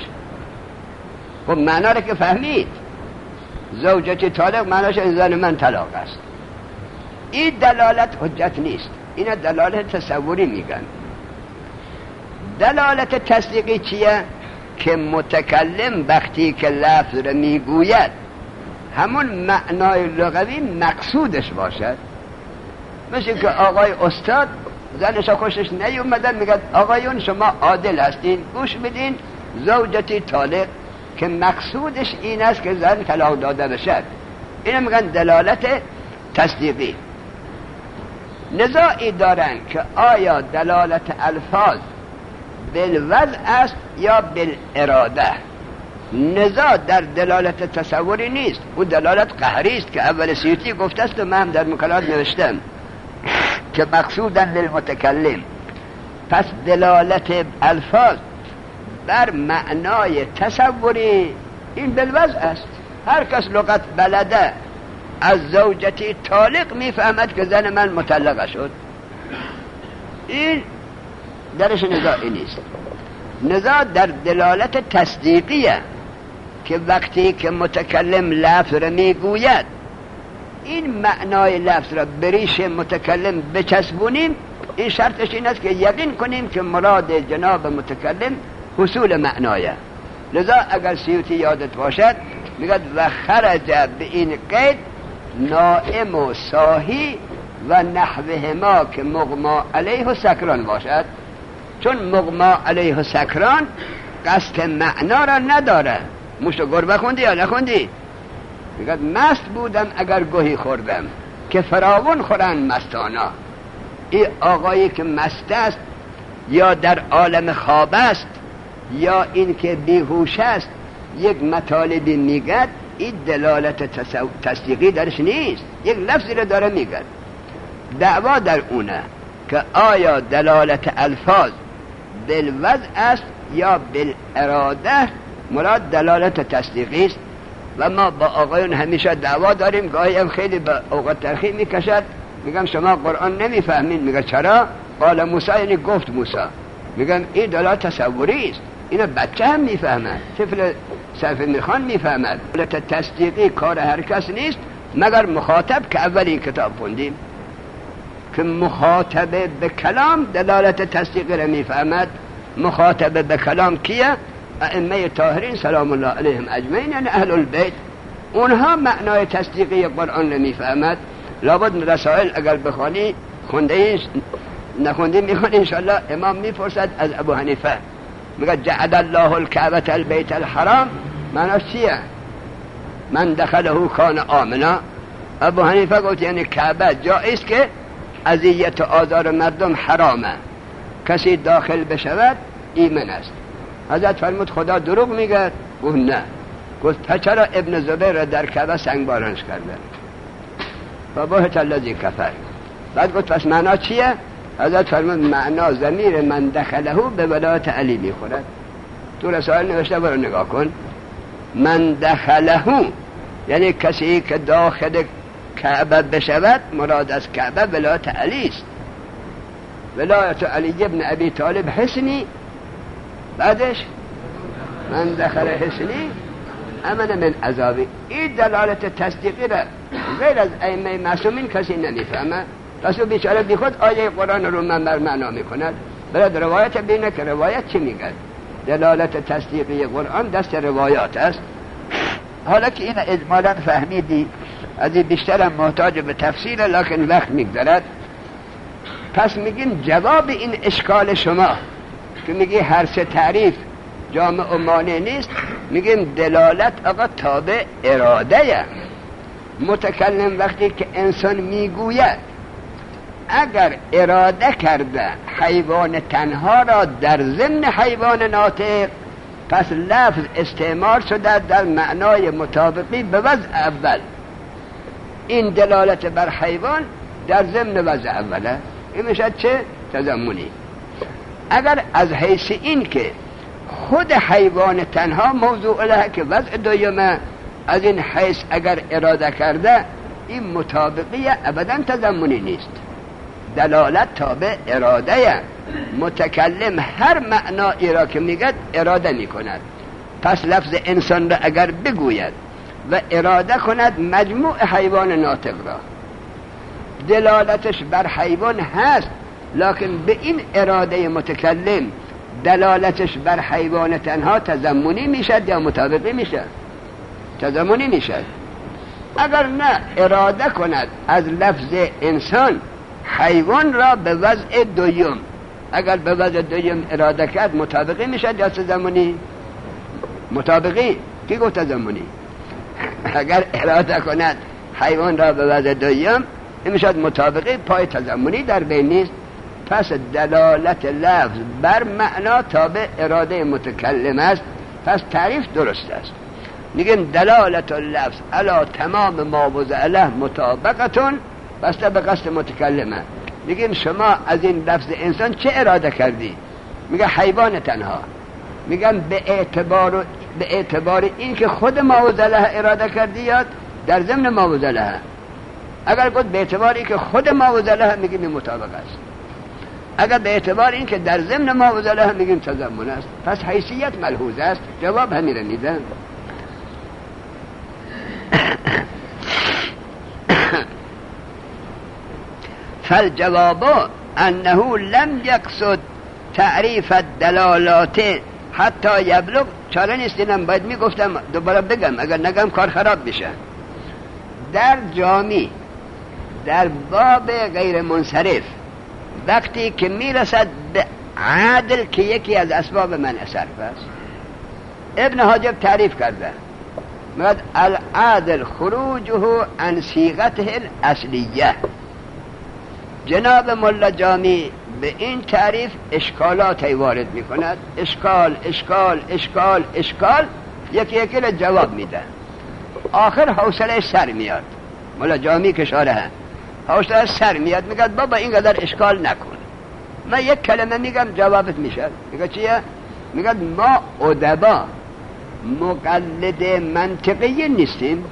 خب معنا را که فهمید، زوجتی طالق معناش زن من طلاق است. این دلالت حجت نیست، این دلالت تصوری میگن. دلالت تصدیقی چیه؟ که متکلم وقتی که لفظ را میگوید همون معنای لغوی مقصودش باشد. مثل که آقای استاد زنش خوشش نیومدن میگه آقایون شما عادل هستین گوش بدین زوجتی طالق، که مقصودش این است که زن طلاق داده بشد. اینو میگن دلالت تصدیقی. نزاعی دارن که آیا دلالت الفاظ بالوضع است یا بالاراده. نزاع در دلالت تصوری نیست، او دلالت قهری است که اول سیوطی گفته است و من هم در مقالات نوشتم که مقصودن للمتکلم. پس دلالت الفاظ بر معنای تصوری این بالوضع است. هر کس لغت بلده از زوجتی طالق میفهمد که زن من مطلقه شد. این درش نزاعی نیست. نزاع در دلالت تصدیقیه که وقتی که متکلم لفظ را میگوید این معنای لفظ را بریش متکلم بچسبونیم، این شرطش این است که یقین کنیم که مراد جناب متکلم حصول معنایه. لذا اگر سیوطی یادت باشد میگد و خرج به این قید نائم و صاحی و نحوه ما که مغما علیه و سکران باشد، چون مغما علیه و سکران قصد معنا را نداره. مشت و گربه خوندی یا نخوندی؟ میگد مست بودم اگر گوهی خوردم که فراوان خورن مستانا. این آقایی که مست است یا در عالم خواب است یا این که بیهوش است یک مطالبی میگد، این دلالت تصدیقی درش نیست، یک لفظی رو داره میگد. دعوا در اونه که آیا دلالت الفاظ بالوضع است یا بالاراده مراد دلالت تصدیقی است. و ما با آقایون همیشه دعوا داریم، گاهی هم خیلی به اوقات تلخی میکشد، میگم شما قرآن نمیفهمین. میگه چرا؟ قال موسی یعنی گفت موسی. میگم این دلالت تصوری است، اینو بچه هم میفهمد، طفل صرفه میخوان میفهمد. دلالت تصدیقی کار هر کس نیست مگر مخاطب که اولین کتاب خوندیم که مخاطب به کلام دلالت تصدیقی را میفهمد. مخاطب به کلام کیه؟ ائمه طاهرین سلام الله علیهم اجمعین، یعنی اهل البیت. اونها معنای تصدیقی قرآن را میفهمد. لابد رسائل اگر بخوانی، خونده ایش نخوندی میخوانی انشاءالله، امام میپرسد از ابو حنیفه، میگه جعل الله الکعبة البیت الحرام، معناش چیه؟ من دخله کان آمنا. ابو حنیفه گفت یعنی کعبه جایی است که اذیت و آزار مردم حرامه، کسی داخل بشود ایمن است. حضرت فرمود خدا دروغ میگه؟ گفت نه. گفت چرا ابن زبیر را در کعبه سنگبارانش کرده؟ فبهت الذی کفر. بعد گفت پس معنا چیه؟ حضرت فرمود معنا ضمیر من دخله به ولایت علی میخورد. تو رسائل نوشته، برو نگاه کن. من دخله یعنی کسی که داخل کعبه بشود، مراد از کعبه ولایت علی است. ولایت علی ابن ابی طالب حسنی، بعدش من دخل حسنی امن من عذابی. این دلالت تصدیقی را غیر از ائمه معصومین کسی نمیفهمه. رسول بیچاره بی خود آیه قرآن رو من معنا میکند. برای روایت بینه که روایت چی میگه؟ دلالت تصدیقی قرآن دست روایات است. حالا که این اجمالا فهمیدی، از این بیشتر محتاج به تفسیر، لکن وقت میگذرد. پس میگیم جواب این اشکال شما که میگی هر سه تعریف جامع و مانع نیست، میگیم دلالت آقا تابع اراده. متکلم وقتی که انسان میگوید اگر اراده کرده حیوان تنها را در ضمن حیوان ناطق، پس لفظ استعمال شده در معنای مطابقی به وضع اول. این دلالت بر حیوان در ضمن وضع اوله، این میشه چه؟ تضمنی. اگر از حیث این که خود حیوان تنها موضوع له که وضع دویمه، از این حیث اگر اراده کرده، این مطابقی ابدا تضمنی نیست. دلالت تابع اراده. متکلم هر معنایی را که میگد اراده میکند. پس لفظ انسان را اگر بگوید و اراده کند مجموع حیوان ناطق را، دلالتش بر حیوان هست، لکن به این اراده متکلم دلالتش بر حیوان تنها تضمنی میشد یا مطابقی میشد؟ تضمنی میشد. اگر نه اراده کند از لفظ انسان حیوان را به وضع دویم، اگر به وضع دویم اراده کرد مطابقی میشد یا تضمنی؟ مطابقی. کی گفت تضمنی؟ اگر اراده کند حیوان را به وضع دویم میشد مطابقی، پای تضمنی در بین نیست. پس دلالت لفظ بر معنا تابع اراده متکلم است. پس تعریف درست است. میگیم دلالت اللفظ علی تمام ما وضع له مطابقتون بسته به قصد متکلمه. میگیم شما از این لفظ انسان چه اراده کردی؟ میگه حیوان تنها. میگم به اعتبار این که خود ما وضع له اراده کردی یا در ضمن ما وضع له؟ اگر گفت به اعتباری که خود ما وزله میگیم این مطابق است، اگر به اعتبار این که در ضمن ما وزله میگیم تضمن است. پس حیثیت ملحوظ است. جواب همین رو میدن. فالجواب انه لم یقصد تعریف الدلالات حتی یبلغ. چاره نیست، اینم باید میگفتم دوباره بگم، اگر نگم کار خراب بشه. در جامی در باب غیر منصرف وقتی که میرسد به عادل که یکی از اسباب منع صرف است، ابن حاجب تعریف کرده میگه العادل خروجه عن صیغته الاصلیه. جناب ملا جامی به این تعریف اشکالاتی وارد میکند، اشکال اشکال اشکال اشکال، یکی یکی را جواب میده. آخر حوصله سر میاد. ملا جامی که شارحه حوصله سر میاد، میگه بابا اینقدر اشکال نکن، من یک کلمه میگم جوابت میشه. میگه چیه؟ میگه ما ادبا مقلد منطقیین نیستیم.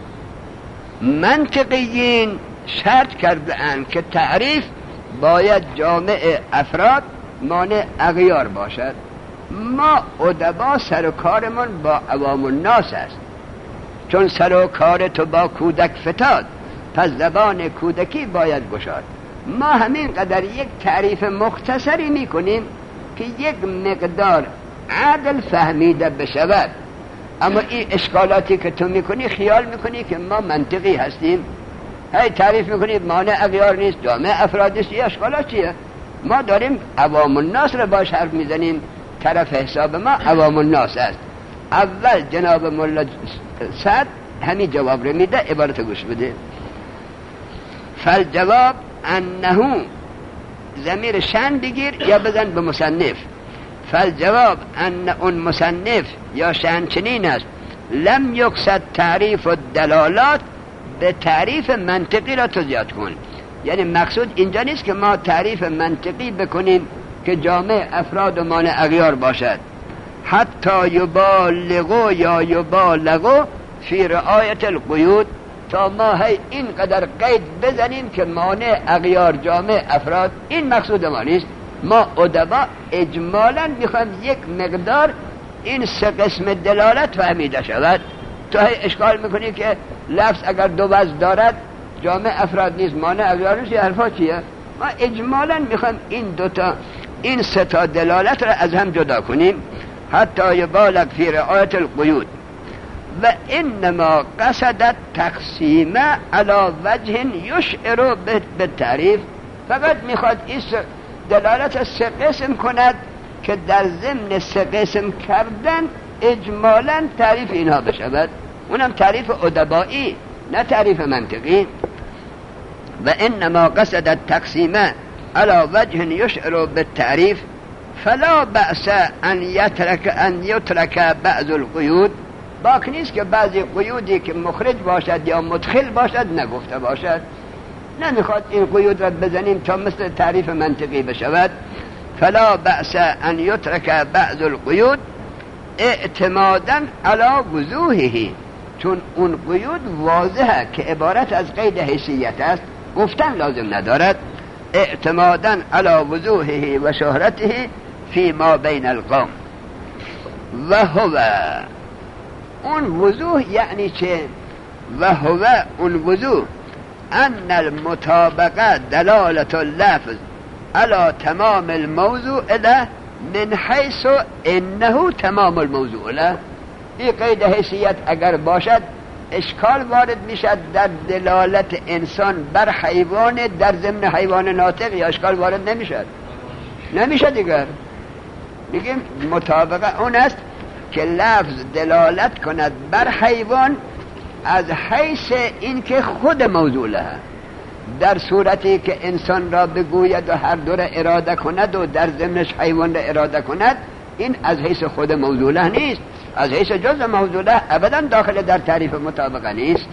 منطقیین شرط کرده اند که تعریف باید جامع افراد مانع اغیار باشد. ما ادبا سر و کارمون با عوام الناس است، چون سر و کار تو با کودک فتاد، پس زبان کودکی باید گشاد. ما همین قدر یک تعریف مختصری میکنیم که یک مقدار عدل فهمیده بشود. اما این اشکالاتی که تو میکنی خیال میکنی که ما منطقی هستیم، هی تعریف میکنی مانع اغیار نیست، جامع افراد نیست. این اشکالات چیه؟ ما داریم عوام الناس رو باش حرف میزنیم، طرف حساب ما عوام الناس است. اول جناب مولا سعد همین جواب رو میده، عبارت گوش بده. فالجواب انه، ضمیر شن بگیر یا بزن به مصنف. فالجواب ان اون مصنف یا شن چنین است، لم یقصد تعریف الدلالات، به تعریف منطقی را تو زیاد کن. یعنی مقصود اینجا نیست که ما تعریف منطقی بکنیم که جامع افراد و مانع اغیار باشد. حتی یبالغو یا یبالغو فی رعایت القیود، تا ما هی اینقدر قید بزنیم که مانع اغیار جامع افراد. این مقصود ما نیست. ما ادبا اجمالا میخوایم یک مقدار این سه قسم دلالت فهمیده شود. تو هی اشکال میکنی که لفظ اگر دو وجه دارد جامع افراد نیست، مانع اغیار نیست. یه حرفا چیه؟ ما اجمالا میخوایم این دوتا، این سه تا دلالت را از هم جدا کنیم. حتی یبالغ فی رعایت القیود و انما قصد تقسیم علی وجه یشعر بالتعریف. فقط میخواد این دلالت سه قسم کند که در ضمن سه قسم کردن اجمالا تعریف اینها بشود. اونم تعریف ادبایی، نه تعریف منطقی. و انما قصد تقسیم علی وجه یشعر بالتعریف فلا بأس ان یترک بعض القیود. باک نیست که بعضی قیودی که مخرج باشد یا مدخل باشد نگفته باشد. نمیخواد این قیود را بزنیم تا مثل تعریف منطقی بشود. فلا بأس ان یترک بعض القیود اعتمادا علی وضوحه، چون اون قیود واضحه که عبارت از قید حیثیت است، گفتن لازم ندارد. اعتمادا علی وضوحه و شهرته فی ما بین القوم. و هو، اون وضوح یعنی چه؟ و هو اون وضوح ان المطابقه دلالت اللفظ علی تمام الموضوع له من حیث انه تمام الموضوع له. این قید حیثیت اگر باشد اشکال وارد میشد در دلالت انسان بر حیوان در ضمن حیوان ناطق، یا اشکال وارد نمیشه دیگر. میگیم مطابقه اون است که لفظ دلالت کند بر حیوان از حیث این که خود موضوع له. در صورتی که انسان را بگوید و هر دو را اراده کند و در ضمنش حیوان را اراده کند، این از حیث خود موضوع له نیست، از حیث جزء موضوع له ابدا داخل در تعریف مطابقه نیست.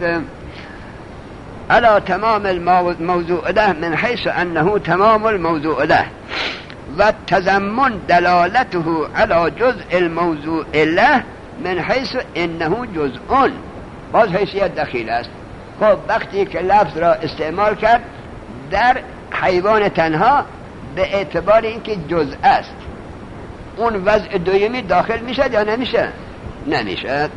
علی تمام الموضوع له من حیث انه تمام الموضوع له و تضمن دلالته علی جزء الموضوع له من حیث انه جزء. باز حیثیت دخیل است. خب وقتی که لفظ را استعمال کرد در حیوان تنها به اعتبار اینکه جزء است، اون وضع دویمی داخل میشد یا نمیشه؟ نمیشد.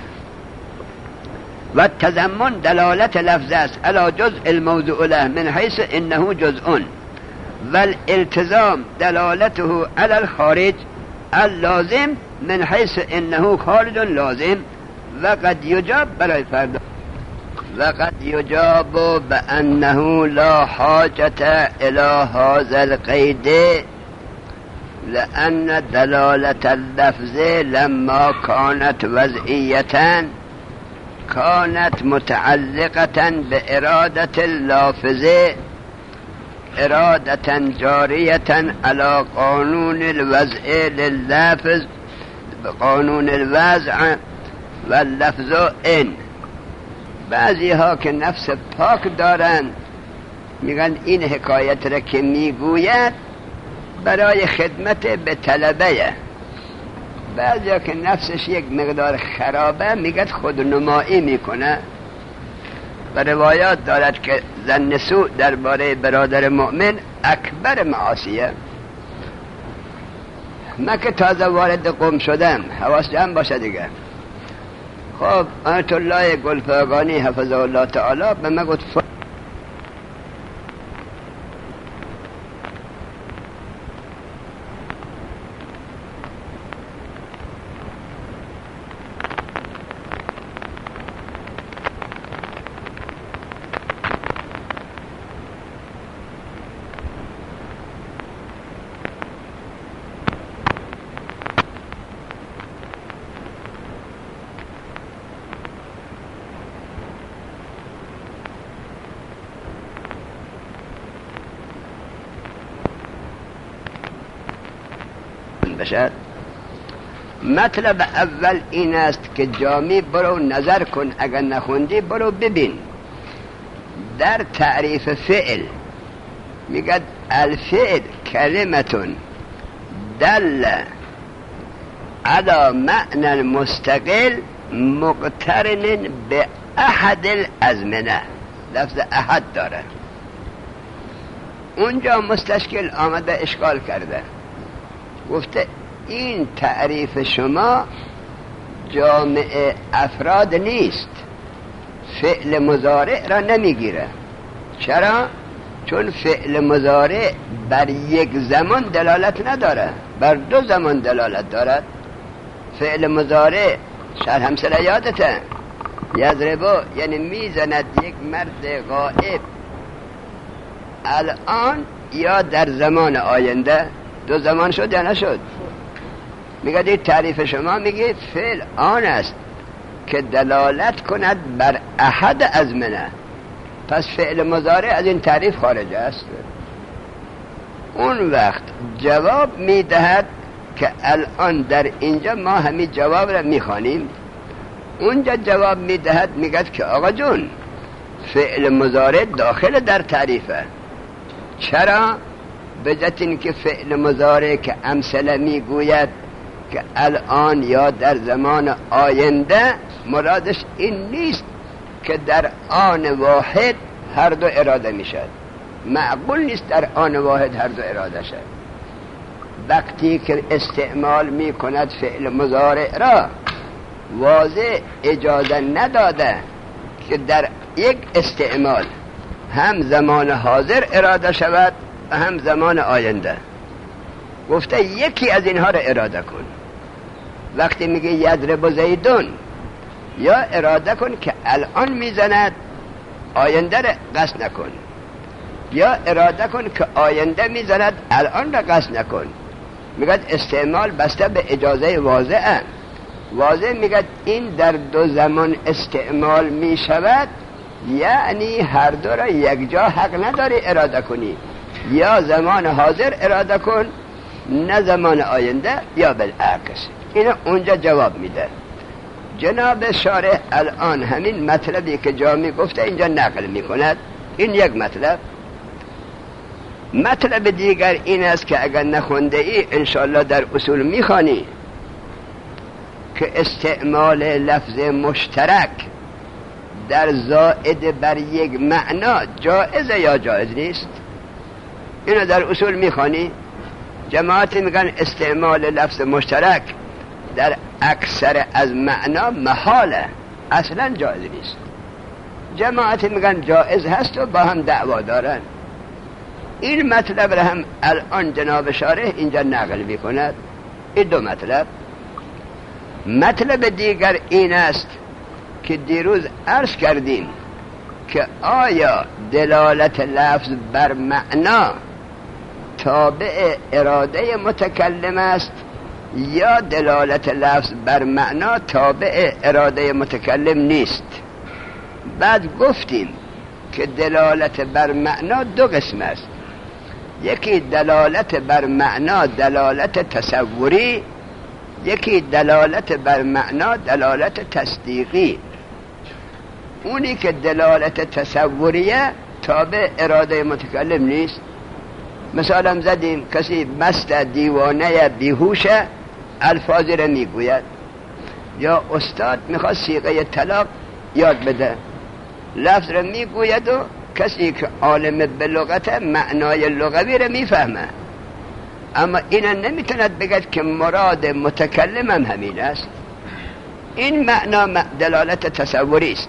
و تضمن دلالت لفظ است علی جزء الموضوع له من حیث انه جزء و الالتزام دلالته علی الخارج اللازم من حیث انه خارج لازم. و قد یجاب برای فردا و قد یجاب بانه لا حاجة الى هذا القید لأن دلالة اللفظ لما كانت وضعية كانت متعلقة بإرادة اللافظ إرادة جارية على قانون الوضع لللافظ بقانون الوضع واللفظ إن. بعضی ها که نفس پاک دارند میگن این حکایت را که میگوید برای خدمت به طلبه. بعضی ها که نفسش یک مقدار خرابه میگد خودنمایی میکنه. و روایات دارد که ظن سوء درباره برادر مؤمن اکبر معاصیه. من که تازه وارد قم شدم، حواس جمع باشه دیگه. خب آیت الله گلپایگانی حفظه الله تعالی به من گفت بشد. مطلب اول این است که جامی برو نظر کن، اگر نخوندی برو ببین. در تعریف فعل میگد الفعل کلمتون دل على معنی مستقل مقترن به احد الازمنه. لفظ احد داره. اونجا مستشکل آمده اشکال کرده، گفته این تعریف شما جامع افراد نیست، فعل مضارع را نمیگیره. چرا؟ چون فعل مضارع بر یک زمان دلالت نداره، بر دو زمان دلالت دارد. فعل مضارع شاید همسر یادته، یضربو یعنی میزند یک مرد غائب الان یا در زمان آینده. دو زمان شد یا نشد؟ میگه این تعریف شما میگه فعل آن است که دلالت کند بر احد ازمنه، پس فعل مضارع از این تعریف خارج است. اون وقت جواب میدهد که الان در اینجا ما همین جواب را میخوانیم. اونجا جواب میدهد میگه که آقا جون فعل مضارع داخل در تعریفه. چرا؟ بجت این که فعل مضارع که امثله میگوید که الان یا در زمان آینده، مرادش این نیست که در آن واحد هر دو اراده میشد. معقول نیست در آن واحد هر دو اراده شد. وقتی که استعمال میکند فعل مضارع را واضح اجازه نداده که در یک استعمال هم زمان حاضر اراده شود و هم زمان آینده. گفته یکی از اینها را اراده کن. وقتی میگه یضرب زیدون، یا اراده کن که الان میزند، آینده را قصد نکن، یا اراده کن که آینده میزند، الان را قصد نکن. میگه استعمال بسته به اجازه واضحه. واضح میگه این در دو زمان استعمال میشود، یعنی هر دو را یک جا حق نداری اراده کنی. یا زمان حاضر اراده کن، نه زمان آینده، یا بالعکس. اینو اونجا جواب میده. جناب شارح الان همین مطلبی که جامی گفته اینجا نقل میکند. این یک مطلب. مطلب دیگر این است که اگر نخونده ای انشاءالله در اصول میخوانی که استعمال لفظ مشترک در زائد بر یک معنا جائزه یا جائز نیست؟ اینو در اصول میخوانی؟ جماعت میگن استعمال لفظ مشترک در اکثر از معنا محاله، اصلا جائز نیست. جماعت میگن جائز هست و با هم دعوا دارن. این مطلب را هم الان جناب شارح اینجا نقل میکند. این دو مطلب دیگر این است که دیروز عرض کردیم که آیا دلالت لفظ بر معنا تابع اراده متکلم است یا دلالت لفظ بر معنا تابع اراده متکلم نیست؟ بعد گفتیم که دلالت بر معنا دو قسم است. یکی دلالت بر معنا دلالت تصوری، یکی دلالت بر معنا دلالت تصدیقی. اونی که دلالت تصوریه تابع اراده متکلم نیست. مثلا زدیم کسی مست دیوانه بیهوشه الفاظی را میگوید، یا استاد میخواد صیغه طلاق یاد بده، لفظ را میگوید و کسی که عالم به لغت معنای لغوی را میفهمه، اما اینا نمیتوند بگد که مراد متکلم هم همین است. این معنا دلالت تصوری است.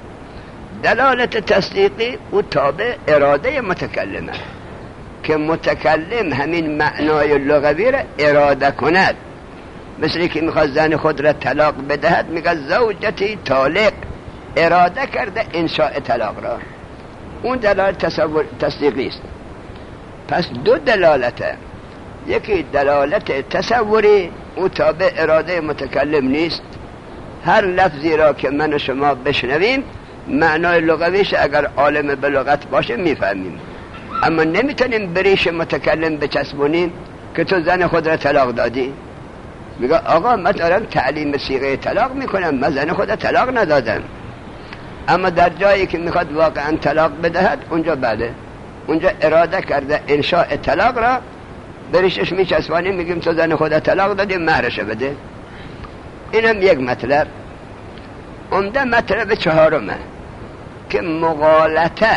دلالت تصدیقی او تابع اراده متکلمه که متکلم همین معنای لغوی را اراده کند. مثل که میخواد زن خود را طلاق بدهد میگه زوجتی طالق، اراده کرده انشاء طلاق را. اون دلالت تصدیقی است. پس دو دلالته، یکی دلالت تصوری او تابع اراده متکلم نیست. هر لفظی را که من و شما بشنویم معنای لغویش اگر عالم به لغت باشه میفهمیم، اما نمیتونیم بریش متکلم بچسبونیم که تو زن خود را طلاق دادی. میگه آقا من دارم تعلیم صیغه طلاق میکنم، من زن خود را طلاق ندادم. اما در جایی که میخواد واقعا طلاق بدهد اونجا بله، اونجا اراده کرده انشاء طلاق را بریشش میچسبانیم، میگیم تو زن خود را طلاق دادی مهرش بده. اینم یک مطلب. عمده مطلب چهارمه که مغالطه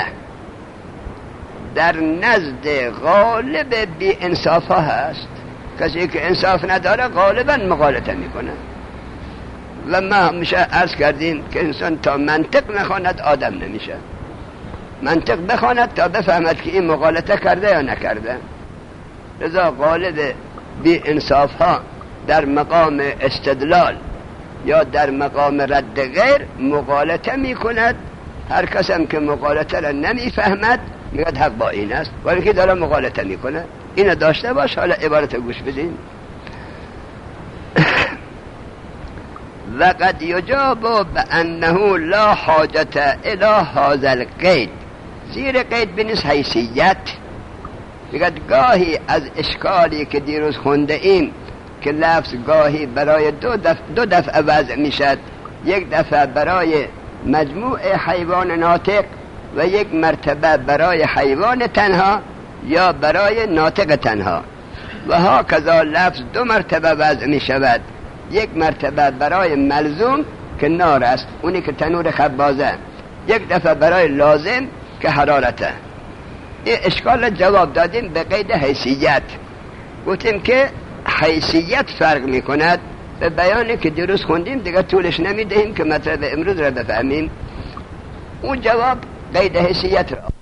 در نزد غالب بی انصاف ها هست. کسی که انصاف نداره غالبا مغالطه میکنه. و ما همیشه عرض کردیم که انسان تا منطق نخواند آدم نمیشه. منطق بخواند تا بفهمد که این مغالطه کرده یا نکرده. لذا غالب بی انصاف ها در مقام استدلال یا در مقام رد غیر مغالطه میکند. هر کسم که مغالطه را نمیفهمد میگه حق با این است، ولی که داره مغالطه میکنه. اینو داشته باش. حالا عبارت گوش بدین. وقد یجاب بانه لا حاجت الی هذا القید، زیر قید بنویس حیثیت. میگه گاهی از اشکالی که دیروز خونده ایم که لفظ گاهی برای دو دفعه وضع میشد، یک دفعه برای مجموع حیوان ناطق و یک مرتبه برای حیوان تنها یا برای ناطق تنها، و ها کذا لفظ دو مرتبه وضع می شود، یک مرتبه برای ملزوم که نار است، اونی که تنور خبازه، یک دفعه برای لازم که حرارته. این اشکال جواب دادیم به قید حیثیت. گفتیم که حیثیت فرق می کند. به بیانی که دیروز خوندیم دیگه طولش نمی دهیم که مطلب امروز را بفهمیم. اون جواب قید حیثیت را